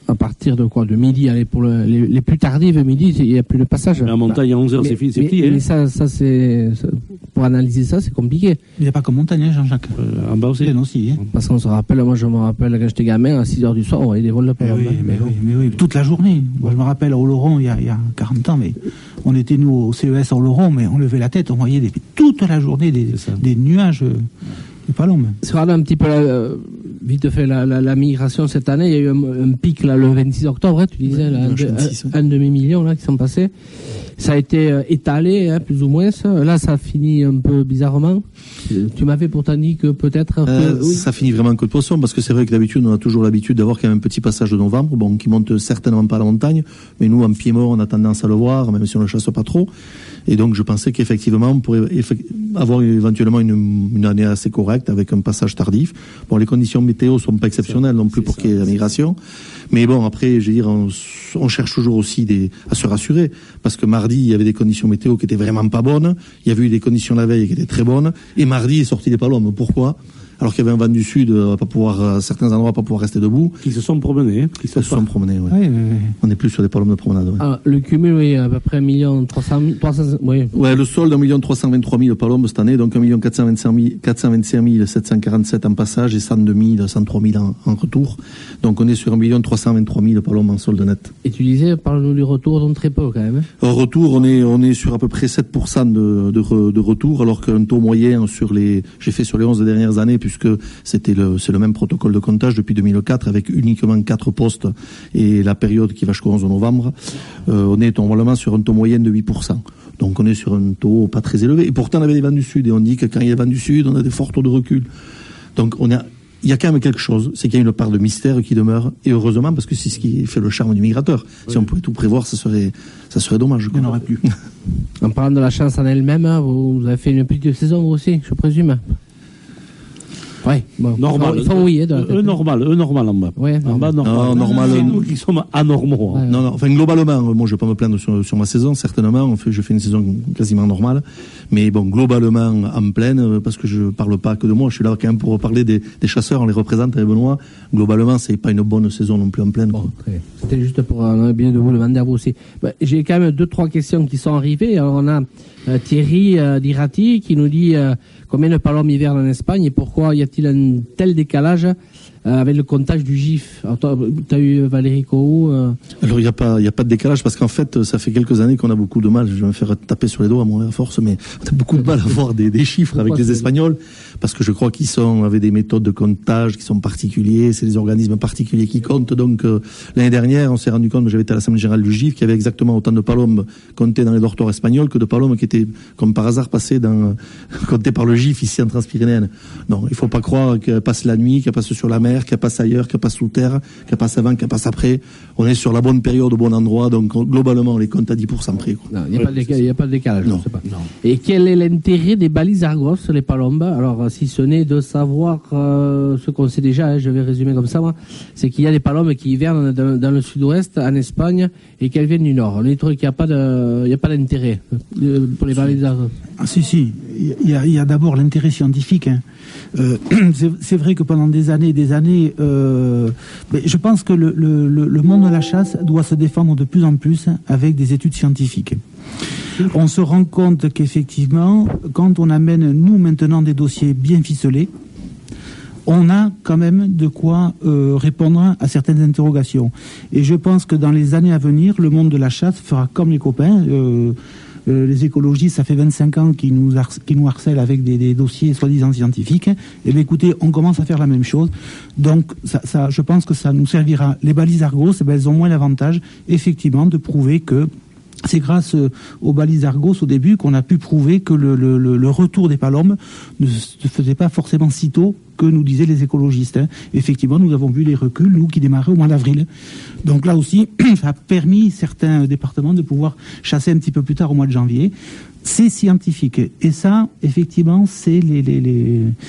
à partir de quoi? De midi, allez, pour les plus tardives, midi, il n'y a plus de passage. La montagne à 11h, c'est plié. Mais ça, pour analyser ça, c'est compliqué. Il n'y a pas que montagne, Jean-Jacques. En bas aussi. Aussi, hein. Parce qu'on se rappelle, moi je me rappelle quand j'étais gamin, à 6h du soir, on voyait des vols de palombe. Mais oui, toute la journée. Moi, je me rappelle à Oloron, il y a 40 ans, mais on était, nous, au CES à Oloron, mais on levait la tête, on voyait toute la journée des nuages de palombes. Si on regarde un petit peu, vite fait, la migration cette année, il y a eu un pic là, le 26 octobre, hein, tu disais, là, un demi-million là, qui sont passés. Ça a été étalé, hein, plus ou moins. Là, ça finit un peu bizarrement. Tu m'avais pourtant dit que peut-être... oui. Ça finit vraiment en queue de poisson, parce que c'est vrai que d'habitude, on a toujours l'habitude d'avoir quand même un petit passage de novembre, bon, qui monte certainement pas à la montagne, mais nous, en pied mort, on a tendance à le voir, même si on ne le chasse pas trop. Et donc, je pensais qu'effectivement, on pourrait avoir éventuellement une année assez correcte, avec un passage tardif. Bon, les conditions météo sont pas exceptionnelles non plus pour qu'il y ait la migration. Mais bon, après, je veux dire, on cherche toujours aussi à se rassurer, parce que mardi, il y avait des conditions météo qui étaient vraiment pas bonnes. Il y avait eu des conditions la veille qui étaient très bonnes. Et mardi est sorti des palombes. Pourquoi? Alors qu'il y avait un vent du sud, à certains endroits, pas pouvoir rester debout. Qui se sont promenés. Ils se sont promenés, ouais. Oui. On n'est plus sur des palombes de promenade, ouais. Ah, le cumul, oui, à peu près 1 300 000, oui. Ouais, le solde, 1 323 000 palombes cette année, donc 1 425 747 en passage et 102 103 000 en retour. Donc on est sur 1 323 000 palombes en solde net. Et tu disais, parle-nous du retour, donc très peu quand même. Au retour, on est sur à peu près 7% de retour, alors qu'un taux moyen j'ai fait sur les 11 dernières années, puisque c'est le même protocole de comptage depuis 2004, avec uniquement 4 postes et la période qui va jusqu'au 11 novembre, on est normalement sur un taux moyen de 8%. Donc on est sur un taux pas très élevé. Et pourtant on avait des vents du sud, et on dit que quand il y a des vents du sud, on a des forts taux de recul. Donc il y a quand même quelque chose, c'est qu'il y a une part de mystère qui demeure, et heureusement, parce que c'est ce qui fait le charme du migrateur. Oui. Si on pouvait tout prévoir, ça serait dommage. Il n'y en aurait plus. En parlant de la chance en elle-même, hein, vous avez fait une petite saison vous aussi, je présume. Ouais, bon. Normal. Ils font oui, normal en bas. Ouais, en bas, normal. Non, normal. C'est nous qui sommes anormaux. Ouais. Non, enfin, globalement, moi, je vais pas me plaindre sur ma saison, certainement. Je fais une saison quasiment normale. Mais bon, globalement, en pleine, parce que je parle pas que de moi, je suis là quand même pour parler des chasseurs, on les représente avec Benoît. Globalement, c'est pas une bonne saison non plus en pleine. Bon, très bien. C'était juste pour bien de vous demander à vous aussi. J'ai quand même 2-3 questions qui sont arrivées. Alors, on a Thierry d'Irati qui nous dit combien de palombes hivernent en Espagne et pourquoi y a-t-il un tel décalage avec le comptage du GIF. Alors, tu as eu Valérie Cohou Alors, il n'y a pas de décalage, parce qu'en fait, ça fait quelques années qu'on a beaucoup de mal. Je vais me faire taper sur les doigts à mon à force, mais on a beaucoup de mal à voir des chiffres avec les Espagnols, parce que je crois qu'ils avaient des méthodes de comptage qui sont particuliers, c'est des organismes particuliers qui comptent. Donc, l'année dernière, on s'est rendu compte, j'avais été à l'Assemblée Générale du GIF, qu'il y avait exactement autant de palombes comptées dans les dortoirs espagnols que de palombes qui étaient, comme par hasard, comptées par le GIF ici en Transpyrénéenne. Non, il faut pas croire qu'elles passent la nuit, qu'elles passent sur la mer, qu'elle passe ailleurs, qu'elle passe sous terre, qu'elle passe avant, qu'elle passe après. On est sur la bonne période, au bon endroit, donc globalement, on les compte à 10% près. Non, il n'y a pas de décalage. Non. Non. Et quel est l'intérêt des balises Argos, les palombes? Alors, si ce n'est de savoir ce qu'on sait déjà, je vais résumer comme ça, moi, c'est qu'il y a des palombes qui hivernent dans le sud-ouest, en Espagne, et qu'elles viennent du nord. Les trucs, il n'y a pas d'intérêt pour les balises Argos. Ah, si. Il y a d'abord l'intérêt scientifique. Hein. C'est vrai que pendant des années, mais je pense que le monde de la chasse doit se défendre de plus en plus avec des études scientifiques. On se rend compte qu'effectivement, quand on amène, nous, maintenant, des dossiers bien ficelés, on a quand même de quoi répondre à certaines interrogations. Et je pense que dans les années à venir, le monde de la chasse fera comme les copains. Les écologistes, ça fait 25 ans qu'ils nous harcèlent avec des dossiers soi-disant scientifiques. Et bien écoutez, on commence à faire la même chose. Donc, je pense que ça nous servira. Les balises Argos, elles ont moins l'avantage, effectivement, de prouver que c'est grâce aux balises Argos au début qu'on a pu prouver que le retour des palombes ne se faisait pas forcément si tôt que nous disaient les écologistes. Hein. Effectivement, nous avons vu les reculs, nous, qui démarraient au mois d'avril. Donc là aussi, ça a permis certains départements de pouvoir chasser un petit peu plus tard au mois de janvier. C'est scientifique. Et ça, effectivement, c'est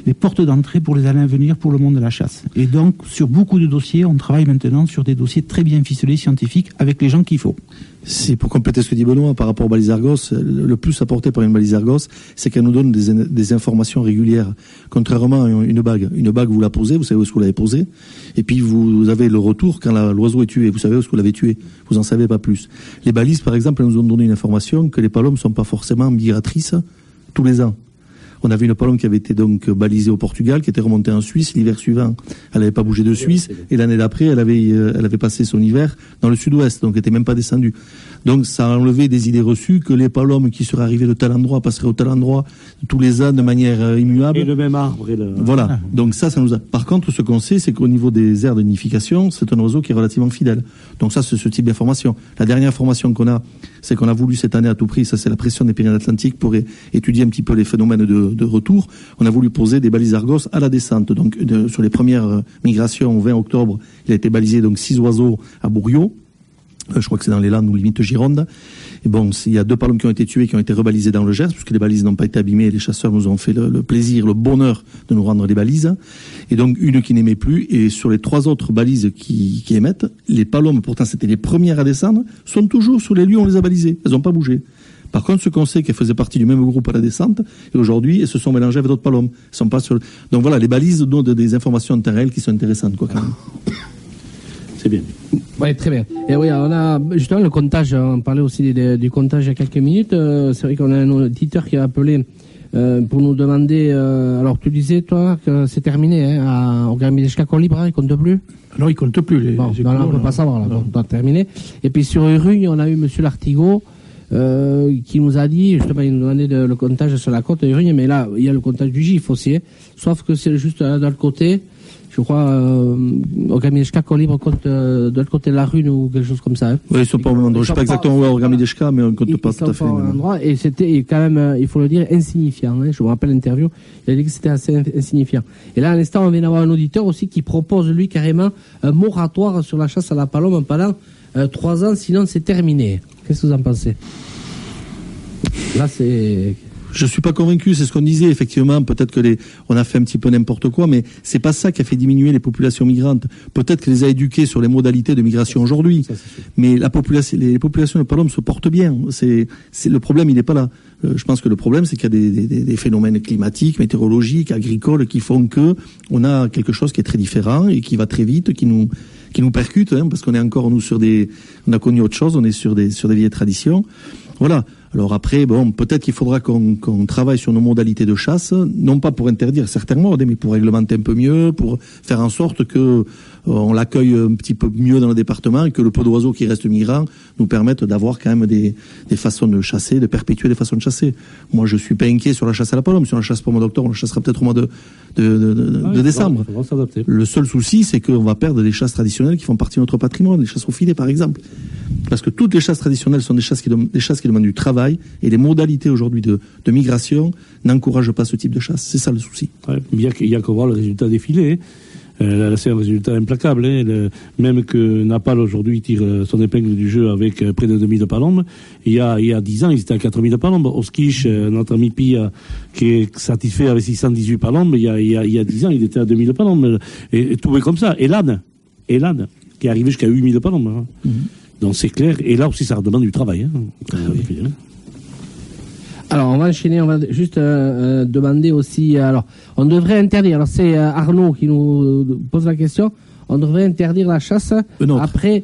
portes d'entrée pour les années à venir pour le monde de la chasse. Et donc, sur beaucoup de dossiers, on travaille maintenant sur des dossiers très bien ficelés, scientifiques, avec les gens qu'il faut. Si, pour compléter ce que dit Benoît, par rapport aux balises Argos, le plus apporté par une balise Argos, c'est qu'elle nous donne des informations régulières. Contrairement à une bague. Une bague, vous la posez, vous savez où est-ce que vous l'avez posée, et puis vous avez le retour quand l'oiseau est tué, vous savez où est-ce que vous l'avez tué. Vous en savez pas plus. Les balises, par exemple, elles nous ont donné une information que les palomes sont pas forcément migratrices tous les ans. On avait une palombe qui avait été donc balisée au Portugal, qui était remontée en Suisse. L'hiver suivant, elle n'avait pas bougé de Suisse. Et l'année d'après, elle avait passé son hiver dans le sud-ouest, donc elle n'était même pas descendue. Donc ça a enlevé des idées reçues que les palombes qui seraient arrivées de tel endroit passeraient au tel endroit tous les ans de manière immuable. Et le même arbre. Voilà. Donc ça nous a... Par contre, ce qu'on sait, c'est qu'au niveau des aires de nidification, c'est un oiseau qui est relativement fidèle. Donc ça, c'est ce type d'information. La dernière information qu'on a, c'est qu'on a voulu cette année à tout prix, ça c'est la pression des Pyrénées-Atlantiques pour étudier un petit peu les phénomènes de retour. On a voulu poser des balises Argos à la descente. Donc sur les premières migrations au 20 octobre, il a été balisé donc 6 oiseaux à Bourriot. Je crois que c'est dans les Landes ou limite Gironde. Et bon, il y a 2 palombes qui ont été tuées, qui ont été rebalisées dans le Gers, puisque les balises n'ont pas été abîmées. Les chasseurs nous ont fait le plaisir, le bonheur de nous rendre des balises. Et donc, une qui n'émet plus. Et sur les 3 autres balises qui émettent, les palombes, pourtant c'était les premières à descendre, sont toujours sur les lieux où on les a balisées. Elles n'ont pas bougé. Par contre, ce qu'on sait qu'elles faisaient partie du même groupe à la descente, et aujourd'hui, elles se sont mélangées avec d'autres palombes. Elles sont pas sur... Donc voilà, les balises donnent des informations en temps réel qui sont intéressantes, quoi, quand même. C'est bien. Oui, très bien. Et oui, on a justement le comptage, on parlait aussi du comptage il y a quelques minutes. C'est vrai qu'on a un auditeur qui a appelé pour nous demander, alors tu disais toi que c'est terminé, au Gramideshka Colibre, il compte plus? Non, il compte plus. On ne peut pas savoir, là, on doit terminer. Et puis sur Urugne, on a eu monsieur Lartigot, qui nous a dit, justement, il nous demandait le comptage sur la côte de Urugne, mais là, il y a le comptage du GIF aussi, sauf que c'est juste de l'autre côté. Je crois, au Gramideshka Colibre compte de l'autre côté de la rune ou quelque chose comme ça. Hein. Oui, ils sont pas au même endroit. Je sais pas exactement où est au Gramideshka, mais on ne compte pas tout à fait. Au même endroit, et c'était quand même, il faut le dire, insignifiant. Hein. Je me rappelle l'interview, il a dit que c'était assez insignifiant. Et là, à l'instant, on vient d'avoir un auditeur aussi qui propose, lui, carrément, un moratoire sur la chasse à la palombe pendant 3 ans, sinon c'est terminé. Qu'est-ce que vous en pensez? Là, c'est... Je suis pas convaincu, c'est ce qu'on disait, effectivement, peut-être que on a fait un petit peu n'importe quoi, mais c'est pas ça qui a fait diminuer les populations migrantes. Peut-être qu'elle les a éduqués sur les modalités de migration aujourd'hui. Mais les populations de palombes se portent bien. Le problème, il n'est pas là. Je pense que le problème, c'est qu'il y a des phénomènes climatiques, météorologiques, agricoles, qui font que on a quelque chose qui est très différent et qui va très vite, qui nous percute, hein, parce qu'on est encore, nous, on a connu autre chose, on est sur des vieilles traditions. Voilà. Alors après, bon, peut-être qu'il faudra qu'on travaille sur nos modalités de chasse, non pas pour interdire certains modes, mais pour réglementer un peu mieux, pour faire en sorte que on l'accueille un petit peu mieux dans le département et que le peu d'oiseaux qui restent migrants nous permettent d'avoir quand même des façons de chasser, de perpétuer des façons de chasser. Moi, je suis pas inquiet sur la chasse à la palombe. Sur la chasse pour le mois d'octobre, on la chassera peut-être au mois de décembre. Le seul souci, c'est qu'on va perdre des chasses traditionnelles qui font partie de notre patrimoine, les chasses au filet, par exemple. Parce que toutes les chasses traditionnelles sont des chasses qui demandent du travail, et les modalités aujourd'hui de migration n'encouragent pas ce type de chasse. C'est ça le souci. Ouais, il y a qu'à voir le résultat des filets. Là, c'est un résultat implacable. Hein. Même que Napal aujourd'hui tire son épingle du jeu avec près de 2000 palombes. Il y a 10 ans, ils étaient à 4000 palombes. Oskish, notre ami Pia, qui est satisfait avec 618 palombes, il y a 10 ans, il était à 2000 palombes. Et tout est comme ça. Et l'âne, qui est arrivé jusqu'à 8000 palombes. Hein. Donc c'est clair. Et là aussi, ça demande du travail. Hein. Alors, on va enchaîner, on va juste demander aussi... Alors, on devrait interdire, alors c'est Arnaud qui nous pose la question, on devrait interdire la chasse après...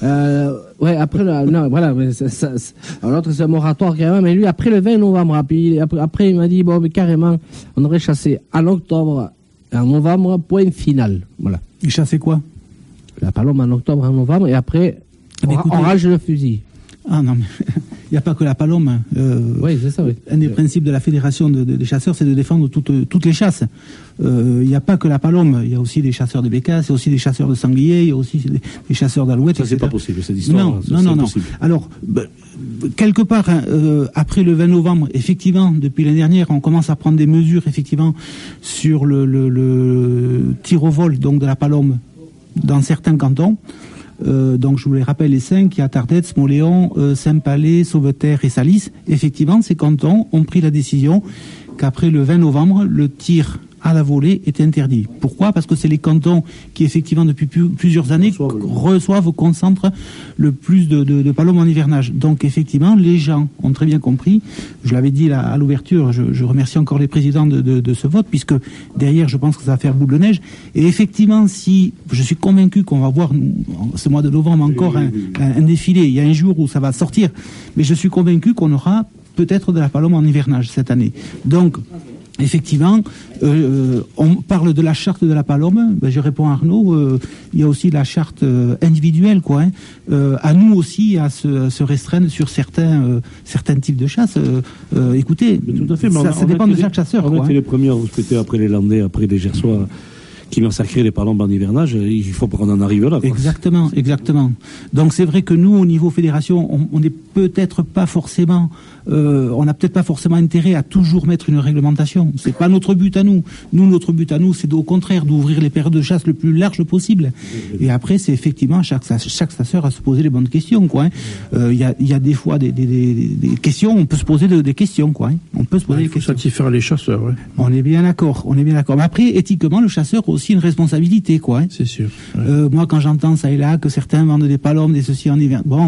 non, voilà, mais alors l'autre c'est un moratoire carrément, mais lui, après le 20 novembre, après il m'a dit, bon, mais carrément, on devrait chasser en octobre, en novembre, point final. Voilà. Il chassait quoi? La palombe en octobre, en novembre, et après, on rage le fusil. Ah non, mais il n'y a pas que la palombe. Oui, c'est ça, oui. Un des principes de la fédération des chasseurs, c'est de défendre toutes les chasses. Il n'y a pas que la palombe. Il y a aussi des chasseurs de bécasses, il y a aussi des chasseurs de sangliers, il y a aussi des chasseurs d'alouettes. Ça, c'est pas possible, cette histoire. Non. Alors, quelque part, après le 20 novembre, effectivement, depuis l'année dernière, on commence à prendre des mesures, effectivement, sur le tir au vol, donc de la palombe, dans certains cantons. Donc je vous les rappelle les 5, il y a Tardets, Moléon, Saint-Palais, Sauveterre et Salis. Effectivement, ces cantons ont pris la décision qu'après le 20 novembre, le tir à la volée est interdit. Pourquoi ? Parce que c'est les cantons qui, effectivement, depuis plusieurs années, concentrent le plus de palombes en hivernage. Donc, effectivement, les gens ont très bien compris. Je l'avais dit là, à l'ouverture, je remercie encore les présidents de ce vote, puisque derrière, je pense que ça va faire boule de neige. Et effectivement, si je suis convaincu qu'on va voir ce mois de novembre encore un défilé, il y a un jour où ça va sortir, mais je suis convaincu qu'on aura peut-être de la palombe en hivernage cette année. Donc, effectivement, on parle de la charte de la palombe. Ben, je réponds à Arnaud. Il y a aussi la charte individuelle, quoi. À nous aussi à se restreindre sur certains types de chasse. Écoutez, tout à fait, mais ça dépend de chaque chasseur. On a été les premiers à respecter après les Landais, après les Gersois, qui massacraient les palombes en hivernage. Il faut pas qu'on en arrive là, quoi. Exactement. Donc c'est vrai que nous, au niveau fédération, on n'est peut-être pas forcément, on n'a peut-être pas forcément intérêt à toujours mettre une réglementation. C'est pas notre but à nous. Notre but à nous, c'est au contraire d'ouvrir les périodes de chasse le plus large possible. Et après, c'est effectivement chaque chasseur à se poser les bonnes questions, quoi. Il y a des fois des questions. On peut se poser des questions, quoi. On peut se poser des questions. Il faut satisfaire les chasseurs, ouais. On est bien d'accord. Mais après, éthiquement, le chasseur a aussi une responsabilité, quoi. C'est sûr. Ouais. Moi, quand j'entends ça et là que certains vendent des palombes, des ceci en hiver, bon,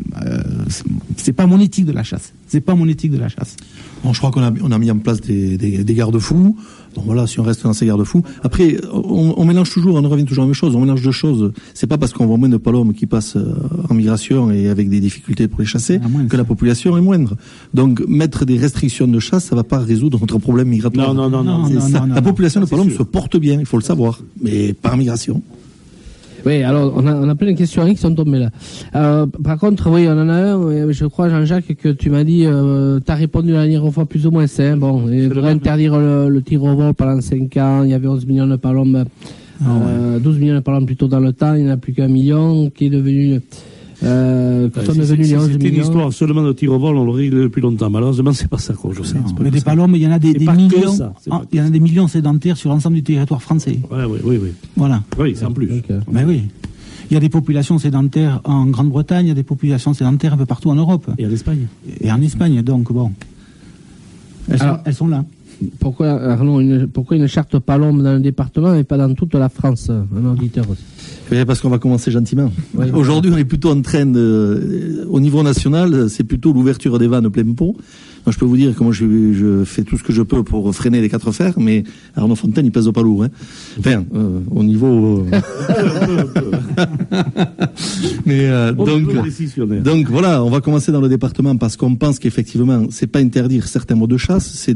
c'est pas mon éthique de la chasse. Bon, je crois qu'on a mis en place des garde-fous. Donc voilà, si on reste dans ces garde-fous. Après, on mélange toujours, on revient toujours à la même chose. On mélange deux choses. C'est pas parce qu'on voit moins de palombes qui passent en migration et avec des difficultés pour les chasser que la population est moindre. Donc mettre des restrictions de chasse, ça va pas résoudre notre problème migratoire. Non. La population de palombes se porte bien, il faut le savoir, mais par migration. Oui, alors on a plein de questions qui sont tombées là. Par contre, oui, on en a un, je crois, Jean-Jacques, que tu m'as dit, tu as répondu la dernière fois plus ou moins, c'est bon, il faudrait interdire le tir au vol pendant 5 ans, il y avait 11 millions de palombes, 12 millions de palombes plutôt dans le temps, il n'y en a plus qu'un million, qui est devenu... C'était une histoire seulement de tir au vol, on le règle depuis longtemps. Malheureusement, c'est pas ça, quoi, je sais. Mais des palombes, il y en a des millions. Il y en a des millions sédentaires sur l'ensemble du territoire français. Oui. Voilà. Oui, c'est en plus. Okay. Mais oui. Il y a des populations sédentaires en Grande-Bretagne, il y a des populations sédentaires un peu partout en Europe. Et en Espagne. Donc bon. Elles sont là. Pourquoi, Arnaud, pourquoi une charte palombe dans le département et pas dans toute la France? Un auditeur aussi. Parce qu'on va commencer gentiment. Oui. Aujourd'hui, on est plutôt en train au niveau national, c'est plutôt l'ouverture des vannes plein pot. Donc, je peux vous dire que moi, je fais tout ce que je peux pour freiner les 4 fers, mais Arnaud Fontaine, il pèse pas lourd, hein. Enfin, au niveau, mais, donc voilà, on va commencer dans le département parce qu'on pense qu'effectivement, c'est pas interdire certains modes de chasse, c'est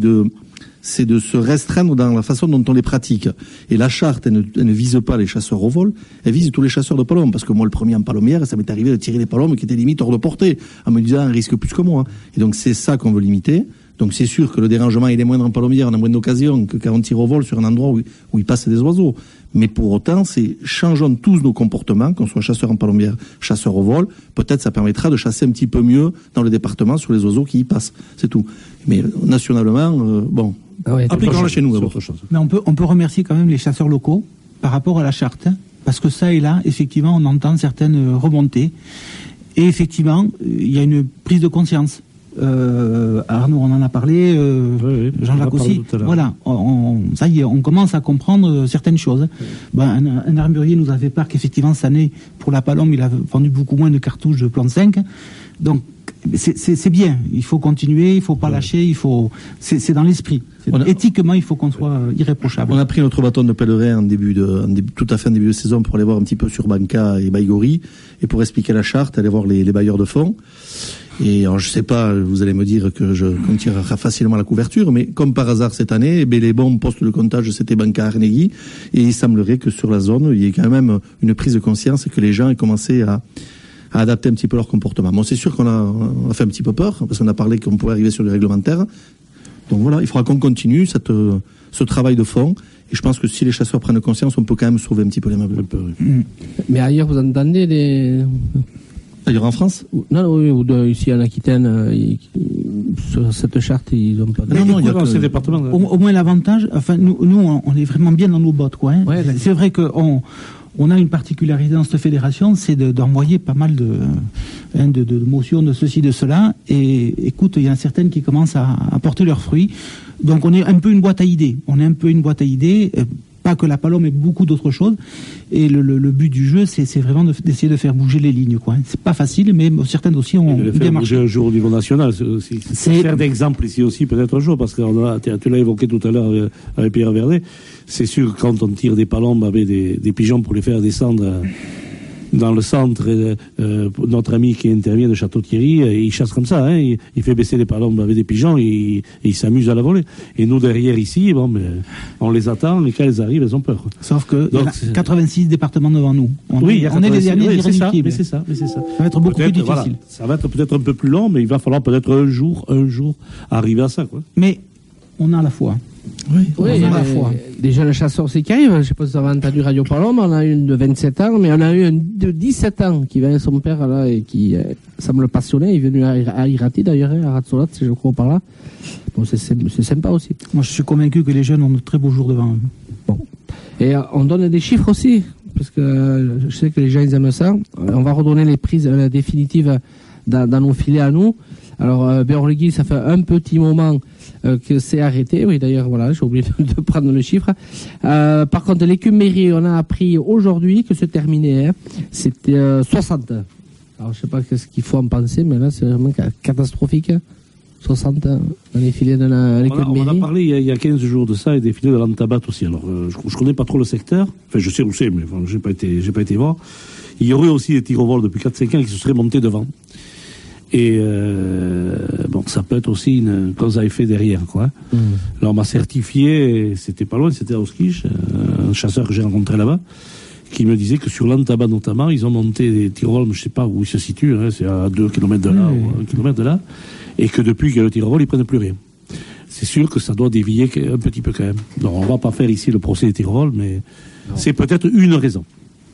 de se restreindre dans la façon dont on les pratique. Et la charte, elle ne vise pas les chasseurs au vol, elle vise tous les chasseurs de palombes. Parce que moi, le premier en palombière, ça m'est arrivé de tirer des palombes qui étaient limite hors de portée, en me disant, un risque plus que moi. Et donc, c'est ça qu'on veut limiter. Donc, c'est sûr que le dérangement, il est moindre en palombière, on a moins d'occasions que quand on tire au vol sur un endroit où il passe des oiseaux. Mais pour autant, changeons tous nos comportements, qu'on soit chasseur en palombière, chasseur au vol. Peut-être ça permettra de chasser un petit peu mieux dans le département sur les oiseaux qui y passent. C'est tout. Mais nationalement, bon. Appliquons-la chez nous. Mais on peut remercier quand même les chasseurs locaux par rapport à la charte, hein, parce que ça et là, effectivement, on entend certaines remontées. Et effectivement, il y a une prise de conscience. Arnaud, on en a parlé, Jean-Jacques aussi. Voilà, ça y est, on commence à comprendre certaines choses. Un armurier nous a fait part qu'effectivement, cette année, pour la palombe, il a vendu beaucoup moins de cartouches de plan 5. Donc, c'est bien. Il faut continuer, il faut pas lâcher, c'est dans l'esprit. Éthiquement, il faut qu'on soit irréprochable. On a pris notre bâton de pèlerin tout à fait en début de saison pour aller voir un petit peu sur Banca et Baïgori et pour expliquer la charte, aller voir les bailleurs de fonds. Et alors, je sais pas, vous allez me dire que qu'on tirera facilement la couverture, mais comme par hasard cette année, les bons postes de comptage, c'était Banca Arnegui, et il semblerait que sur la zone, il y ait quand même une prise de conscience et que les gens aient commencé à adapter un petit peu leur comportement. Bon, c'est sûr qu'on a fait un petit peu peur, parce qu'on a parlé qu'on pourrait arriver sur les réglementaires. Donc voilà, il faudra qu'on continue ce travail de fond. Et je pense que si les chasseurs prennent conscience, on peut quand même sauver un petit peu les meubles. Mais ailleurs, vous entendez les... Ailleurs en France? Non, oui, ou ici en Aquitaine, sur cette charte, ils n'ont pas... Non, il y a que ces départements. Au moins l'avantage, enfin, nous, on est vraiment bien dans nos bottes, quoi. Hein. Ouais, c'est vrai qu'on a une particularité dans cette fédération, c'est d'envoyer pas mal de motions, de ceci, de cela. Et écoute, il y en a certaines qui commencent à porter leurs fruits. Donc on est un peu une boîte à idées. Pas que la palombe, mais beaucoup d'autres choses. Et le but du jeu, c'est vraiment d'essayer de faire bouger les lignes, quoi. C'est pas facile, mais certains dossiers ont bien marché. Faire bouger un jour au niveau national, c'est faire d'exemple ici aussi, peut-être un jour, parce que tu l'as évoqué tout à l'heure avec Pierre Verdet. C'est sûr que quand on tire des palombes avec des pigeons pour les faire descendre dans le centre, notre ami qui intervient de Château-Thierry, il chasse comme ça, hein, il fait baisser les palombes avec des pigeons et il s'amuse à la voler. Et nous, derrière ici, on les attend, et quand elles arrivent, elles ont peur. Sauf que il y a 86 départements devant nous. On est les derniers irréductibles. Mais c'est ça. Ça va être beaucoup plus difficile. Voilà, ça va être peut-être un peu plus long, mais il va falloir peut-être un jour arriver à ça, quoi. Mais on a la foi. Oui, des jeunes chasseurs aussi qui arrivent. Je ne sais pas si vous avez entendu Radio Palombe, on a une de 27 ans, mais on a eu une de 17 ans qui venait son père là et qui semble passionné. Il est venu à Irati d'ailleurs, à Ratsolat, si je crois par là. Bon, c'est sympa aussi. Moi, je suis convaincu que les jeunes ont de très beaux jours devant eux. Bon. Et on donne des chiffres aussi, parce que je sais que les gens ils aiment ça. On va redonner les prises définitives dans nos filets à nous. Alors, Béorlegui, ça fait un petit moment que c'est arrêté. Oui, d'ailleurs, voilà, j'ai oublié de prendre le chiffre. Par contre, l'écumérie, on a appris aujourd'hui que c'est terminé. Hein. C'était 60. Alors, je sais pas ce qu'il faut en penser, mais là, c'est vraiment catastrophique. 60 dans les filets de l'écumérie. On a parlé il y a 15 jours de ça et des filets de l'Antabat aussi. Alors, je connais pas trop le secteur. Enfin, je sais où c'est, mais j'ai pas été voir. Il y aurait aussi des tirs au vol depuis 4-5 ans qui se seraient montés devant. Et ça peut être aussi une cause à effet derrière, quoi. Alors on m'a certifié, c'était pas loin, c'était à Oskiche, un chasseur que j'ai rencontré là-bas, qui me disait que sur l'Antabat notamment, ils ont monté des tirs-au-vol, je sais pas où ils se situent, hein, c'est à 2 km de là ou 1 km de là, et que depuis qu'il y a le tir-au-vol, ils prennent plus rien. C'est sûr que ça doit dévier un petit peu quand même. Donc on va pas faire ici le procès des tirs-au-vol, mais c'est peut-être une raison.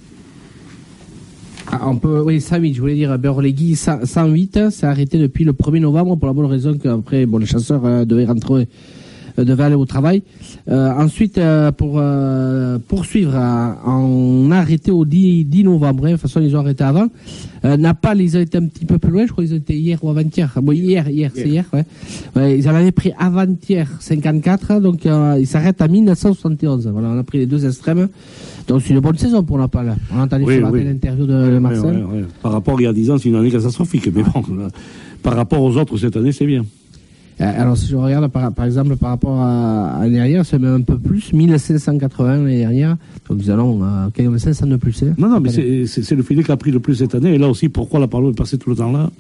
Oui, 108, je voulais dire, Béorlegui, 108, c'est arrêté depuis le 1er novembre pour la bonne raison qu'après, les chasseurs devaient aller au travail. Ensuite, pour poursuivre, on a arrêté au 10 novembre, de toute façon, ils ont arrêté avant. Napal, ils ont été un petit peu plus loin, je crois qu'ils ont été hier ou avant-hier. Bon, hier, c'est hier, ouais. Ils en avaient pris avant-hier 54, donc ils s'arrêtent à 1971. Voilà, on a pris les deux extrêmes. Donc c'est une bonne saison pour Napal. On a entendu ce matin l'interview de Marcel. Oui. Par rapport à il y a 10 ans, c'est une année catastrophique. Mais bon, par rapport aux autres, cette année, c'est bien. Alors si je regarde par exemple par rapport à l'année dernière, c'est même un peu plus, 1580 l'année dernière, donc nous allons à 500 de plus. Hein. Non, mais c'est le filet qui a pris le plus cette année, et là aussi, pourquoi la parole est passée tout le temps là,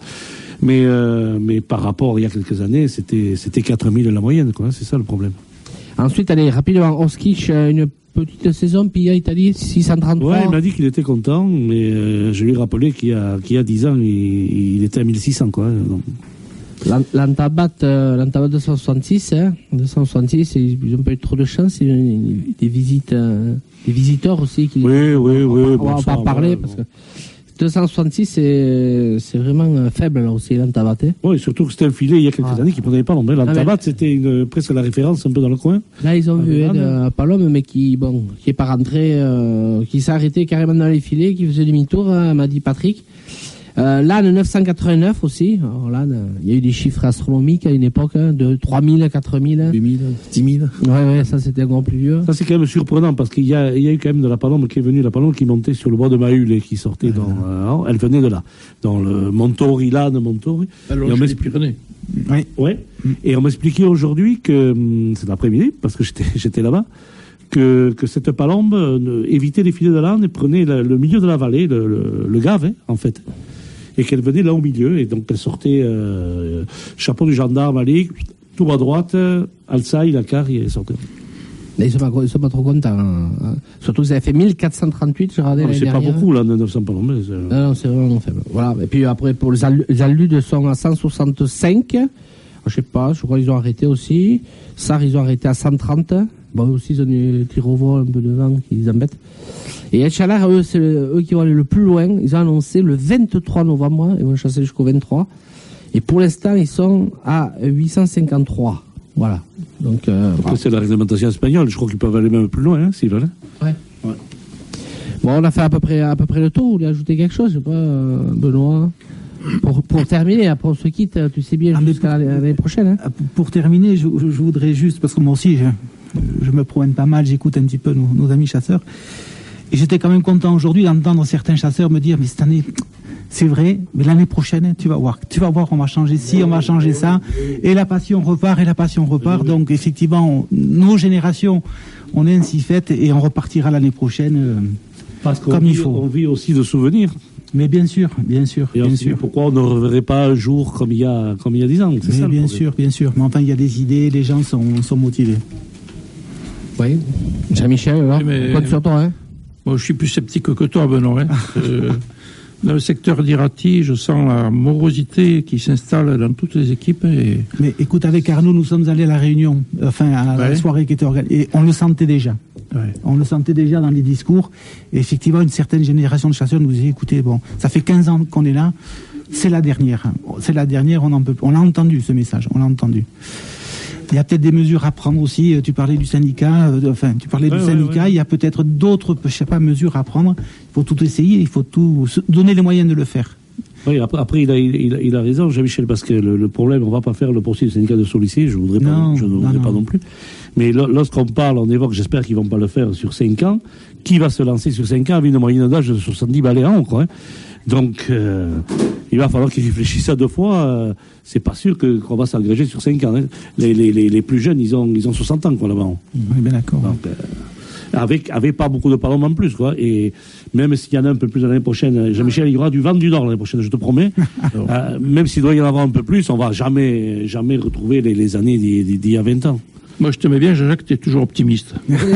mais par rapport à il y a quelques années, c'était 4000 la moyenne, quoi, c'est ça le problème. Ensuite, allez, rapidement, Oskiche, une petite saison, puis Italie, 633. Ouais, il m'a dit qu'il était content, mais je lui ai rappelé qu'il y a 10 ans, il était à 1600, quoi. Donc. L'Antabat 266, hein, 266, ils n'ont pas eu trop de chance, il y a des visiteurs aussi qui. Oui. On va pas en parler parce que 266 c'est vraiment faible là aussi l'Antabat. Oui, surtout que c'était un filet il y a quelques années qui prenait pas l'ombre. L'Antabat c'était presque la référence un peu dans le coin. Là ils ont vu Palombe mais qui est pas rentré, qui s'est arrêté carrément dans les filets, qui faisait demi-tour, m'a dit Patrick. L'âne 989 aussi. Alors là, il y a eu des chiffres astronomiques à une époque, de 3000, 4000. 8000, 10 000. Ouais, ça c'était encore plus vieux. Ça c'est quand même surprenant parce qu'il y a eu quand même de la palombe qui est venue, la palombe qui montait sur le bois de Mahul et qui sortait elle venait de là. Dans le Montori, l'âne Montori. Alors, je Pyrénées. Oui. Ouais. Et on m'expliquait aujourd'hui que, c'est l'après-midi, parce que j'étais là-bas, que cette palombe évitait les filets de l'âne et prenait le milieu de la vallée, le gave, hein, en fait. Et qu'elle venait là au milieu, et donc elle sortait chapeau du gendarme, allez, tout à droite, Alsaï, la car, et elle sortait. Mais ils sont pas trop contents. Hein. Surtout, ils avaient fait 1438, je regardais l'année dernière. C'est pas beaucoup, là, 900 palombes. Non, c'est vraiment faible. Voilà. Et puis après, pour les aludes sont à 165. Je sais pas, je crois qu'ils ont arrêté aussi. SAR, ils ont arrêté à 130. Bon, aussi, ils ont des tirs au vol un peu devant qui les embêtent. Et Etchalar, eux, c'est eux qui vont aller le plus loin. Ils ont annoncé le 23 novembre. Ils vont chasser jusqu'au 23. Et pour l'instant, ils sont à 853. Voilà. Donc, après, c'est la réglementation espagnole. Je crois qu'ils peuvent aller même plus loin, hein, s'ils veulent. Ouais. Bon, on a fait à peu près le tour. Vous voulez ajouter quelque chose? Je sais pas, Benoît? Pour terminer, après on se quitte, tu sais bien, jusqu'à l'année prochaine. Hein. Pour terminer, je voudrais juste, parce que moi aussi, je me promène pas mal, j'écoute un petit peu nos amis chasseurs. Et j'étais quand même content aujourd'hui d'entendre certains chasseurs me dire, mais cette année, c'est vrai, mais l'année prochaine, tu vas voir, on va changer ci, on va changer ça, et la passion repart. Donc effectivement, nos générations, on est ainsi faites, et on repartira l'année prochaine comme il faut. On vit aussi de souvenirs. Mais bien sûr. Pourquoi on ne reverrait pas un jour comme il y a 10 ans? Mais bien sûr. Mais enfin, il y a des idées, les gens sont motivés. Oui. Jean-Michel, alors, compte sur toi, hein. Moi, je suis plus sceptique que toi, Benoît. Dans le secteur d'Irati, je sens la morosité qui s'installe dans toutes les équipes. Mais écoute, avec Arnaud, nous sommes allés à la réunion, à la soirée qui était organisée, et on le sentait déjà. Ouais. On le sentait déjà dans les discours. Et effectivement, une certaine génération de chasseurs nous disait, écoutez, bon, ça fait 15 ans qu'on est là, c'est la dernière. On l'a entendu, ce message, on l'a entendu. Il y a peut-être des mesures à prendre aussi. Tu parlais du syndicat. Il y a peut-être d'autres, mesures à prendre. Il faut tout essayer. Il faut tout donner les moyens de le faire. Oui, après il a raison, Jean-Michel, parce que le problème, on va pas faire le procès du syndicat de Solicé. Je ne voudrais pas non plus. Mais lorsqu'on parle, on évoque, j'espère qu'ils vont pas le faire sur 5 ans. Qui va se lancer sur 5 ans avec une moyenne d'âge de 70 balais an, quoi, hein. Donc, il va falloir qu'ils réfléchissent à 2 fois. C'est pas sûr qu'on va s'engager sur 5 ans. Hein. Les plus jeunes, ils ont 60 ans, quoi, là-bas. Oui, bien d'accord. Donc, avec pas beaucoup de palombes en plus, quoi. Et même s'il y en a un peu plus l'année prochaine, Jean-Michel, il y aura du vent du Nord l'année prochaine, je te promets. Même s'il doit y en avoir un peu plus, on va jamais retrouver les années d'il y a 20 ans. Moi, je t'aimais bien, Jacques, tu es toujours optimiste.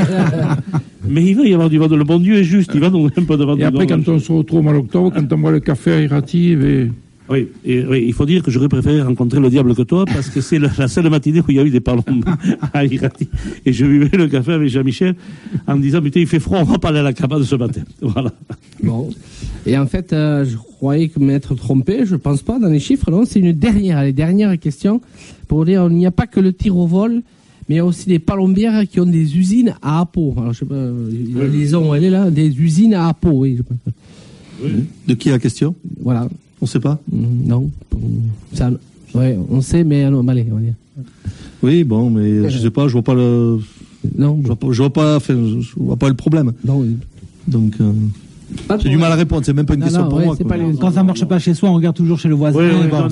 Mais il va y avoir du vent. Le bon Dieu est juste. Il va donner un peu de vent du Nord. Et après, quand on se retrouve au mois d'octobre, quand on boit le café à Irati... Oui, il faut dire que j'aurais préféré rencontrer le diable que toi, parce que c'est la seule matinée où il y a eu des palombes à Irati. Et je buvais le café avec Jean-Michel en me disant, putain, il fait froid, on va pas aller à la cabane ce matin. Voilà. Bon. Et en fait, je croyais m'être trompé, je pense pas dans les chiffres, non, c'est les dernières questions pour dire, il n'y a pas que le tir au vol, mais il y a aussi des palombières qui ont des usines à Apo. Alors, je sais pas, la liaison où elle est là, des usines à Apo, oui. Oui. De qui est la question? Voilà. On sait pas? Non. Ça, ouais, on sait, mais non, allez, on va dire. Oui, bon, mais je sais pas, je vois pas le. Non. Je vois pas le problème. Non. Donc. J'ai du mal à répondre, c'est même pas une question pour moi. Quand ça marche pas chez soi, on regarde toujours chez le voisin.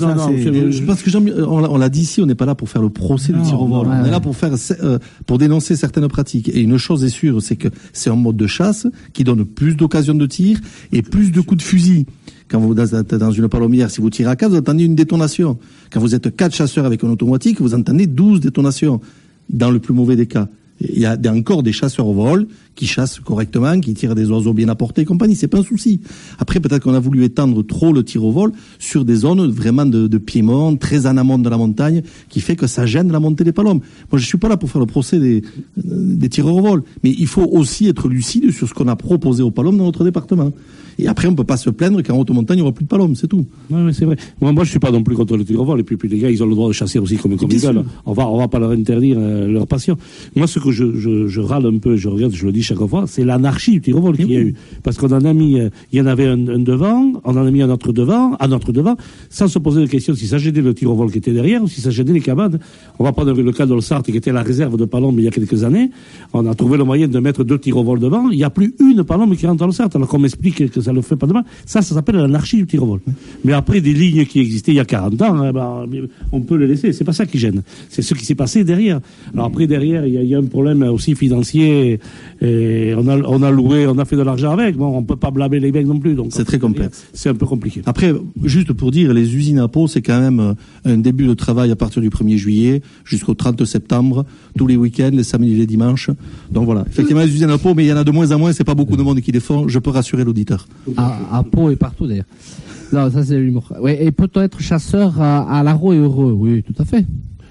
Je pense que on l'a dit ici, on n'est pas là pour faire le procès du tir au vol. On est là pour dénoncer certaines pratiques. Et une chose est sûre, c'est que c'est un mode de chasse qui donne plus d'occasions de tir et plus de coups de fusil. Quand vous êtes dans une palombière, si vous tirez à 4, vous entendez une détonation. Quand vous êtes 4 chasseurs avec une automatique, vous entendez 12 détonations, dans le plus mauvais des cas. Il y a encore des chasseurs au vol qui chassent correctement, qui tirent des oiseaux bien apportés et compagnie. C'est pas un souci. Après, peut-être qu'on a voulu étendre trop le tir au vol sur des zones vraiment de piémont, très en amont de la montagne, qui fait que ça gêne la montée des palombes. Moi, je suis pas là pour faire le procès des tireurs au vol. Mais il faut aussi être lucide sur ce qu'on a proposé aux palombes dans notre département. Et après, on peut pas se plaindre qu'en haute montagne, il n'y aura plus de palombes, c'est tout. Oui, c'est vrai. Moi, je suis pas non plus contre le tir au vol. Et puis les gars, ils ont le droit de chasser aussi comme ils veulent. On va pas leur interdire leur passion. Moi, ce que je râle un peu, je regarde, je le dis chaque fois, c'est l'anarchie du tir au vol qu'il y a eu. Parce qu'on en a mis, il y en avait un devant, on en a mis un autre devant, sans se poser la question si ça gênait le tir au vol qui était derrière ou si ça gênait les cabanes. On va prendre le cas de Sarthe qui était la réserve de palombes il y a quelques années. On a trouvé le moyen de mettre 2 tirs au vol devant. Il n'y a plus une palombe qui rentre dans le Sarthe. Alors qu'on m'explique que ça ne fait pas de mal. Ça s'appelle l'anarchie du tir au vol. Mais après, des lignes qui existaient il y a 40 ans, on peut les laisser. C'est pas ça qui gêne. C'est ce qui s'est passé derrière. Alors après, derrière, il y a un problème aussi financier. Et on a loué, on a fait de l'argent avec. Bon, on peut pas blâmer les mecs non plus. Donc c'est très complexe. C'est un peu compliqué. Après, juste pour dire, les usines à Pau, c'est quand même un début de travail à partir du 1er juillet jusqu'au 30 septembre, tous les week-ends, les samedis et les dimanches. Donc voilà. Effectivement, les usines à Pau, mais il y en a de moins en moins, c'est pas beaucoup de monde qui les font. Je peux rassurer l'auditeur. À Pau et partout d'ailleurs. Non, ça c'est l'humour. Ouais, et peut-on être chasseur à l'Aro et heureux? Oui, tout à fait.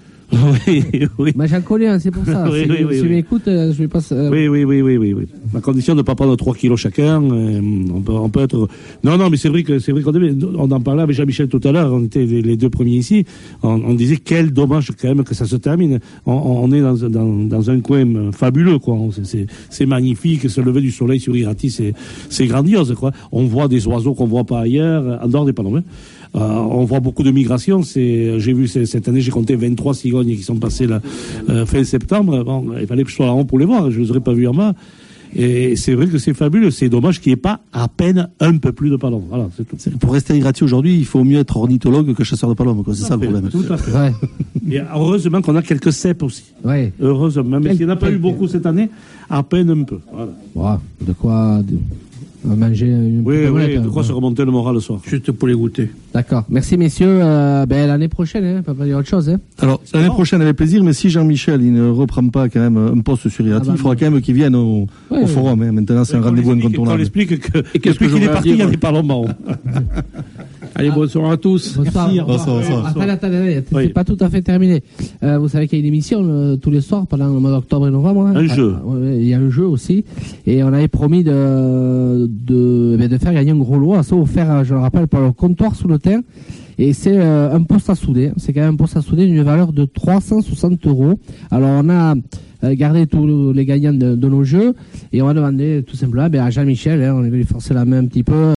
Oui. Mais j'en connais, hein, c'est pour ça. Si tu m'écoutes, je vais pas. Oui. À condition de ne pas prendre 3 kilos chacun, on peut être. Non, mais c'est vrai qu'on en parlait avec Jean-Michel tout à l'heure. On était les 2 premiers ici. On disait quel dommage quand même que ça se termine. On est dans un coin fabuleux, quoi. C'est magnifique. Se lever du soleil sur Irati, c'est grandiose, quoi. On voit des oiseaux qu'on voit pas ailleurs, en dehors des palombes. on voit beaucoup de migrations. J'ai vu cette année, j'ai compté 23 cigognes qui sont passées là, fin septembre. Bon, il fallait que je sois là pour les voir. Je ne les aurais pas vus en bas. Et c'est vrai que c'est fabuleux. C'est dommage qu'il n'y ait pas à peine un peu plus de palombes. Voilà, c'est tout. Pour rester gratuit aujourd'hui, il faut mieux être ornithologue que chasseur de palombes. C'est ça le problème. Tout à fait. Ouais. Et heureusement qu'on a quelques cèpes aussi. Ouais. Heureusement. Mais s'il n'y en a pas eu beaucoup cette année, à peine un peu. Voilà. Voilà. De quoi manger une Oui, petite omelette, de quoi se remonter le moral le soir. Juste pour les goûter. D'accord. Merci, messieurs. L'année prochaine, on peut pas dire autre chose. Hein. Alors, l'année prochaine, avec plaisir, mais si Jean-Michel il ne reprend pas quand même un poste sur Irati, il faudra quand même qu'il vienne au forum. Hein. Maintenant, c'est un rendez-vous incontournable. On explique que qu'est-ce depuis que qu'il est j'aurais à parti, il y dire, a des palombes. Allez, bonsoir à tous. Bonsoir. Bonsoir. Attendez, Oui. c'est pas tout à fait terminé. Vous savez qu'il y a une émission tous les soirs pendant le mois d'octobre et novembre. Hein. Un jeu. Il y a un jeu aussi. Et on avait promis de faire gagner un gros lot. Ça offert, je le rappelle, par le comptoir sous le thym. Et c'est un poste à souder. C'est quand même un poste à souder d'une valeur de 360 €. Alors on a gardé tous les gagnants de nos jeux. Et on va demander tout simplement à Jean-Michel, on va lui forcer la main un petit peu.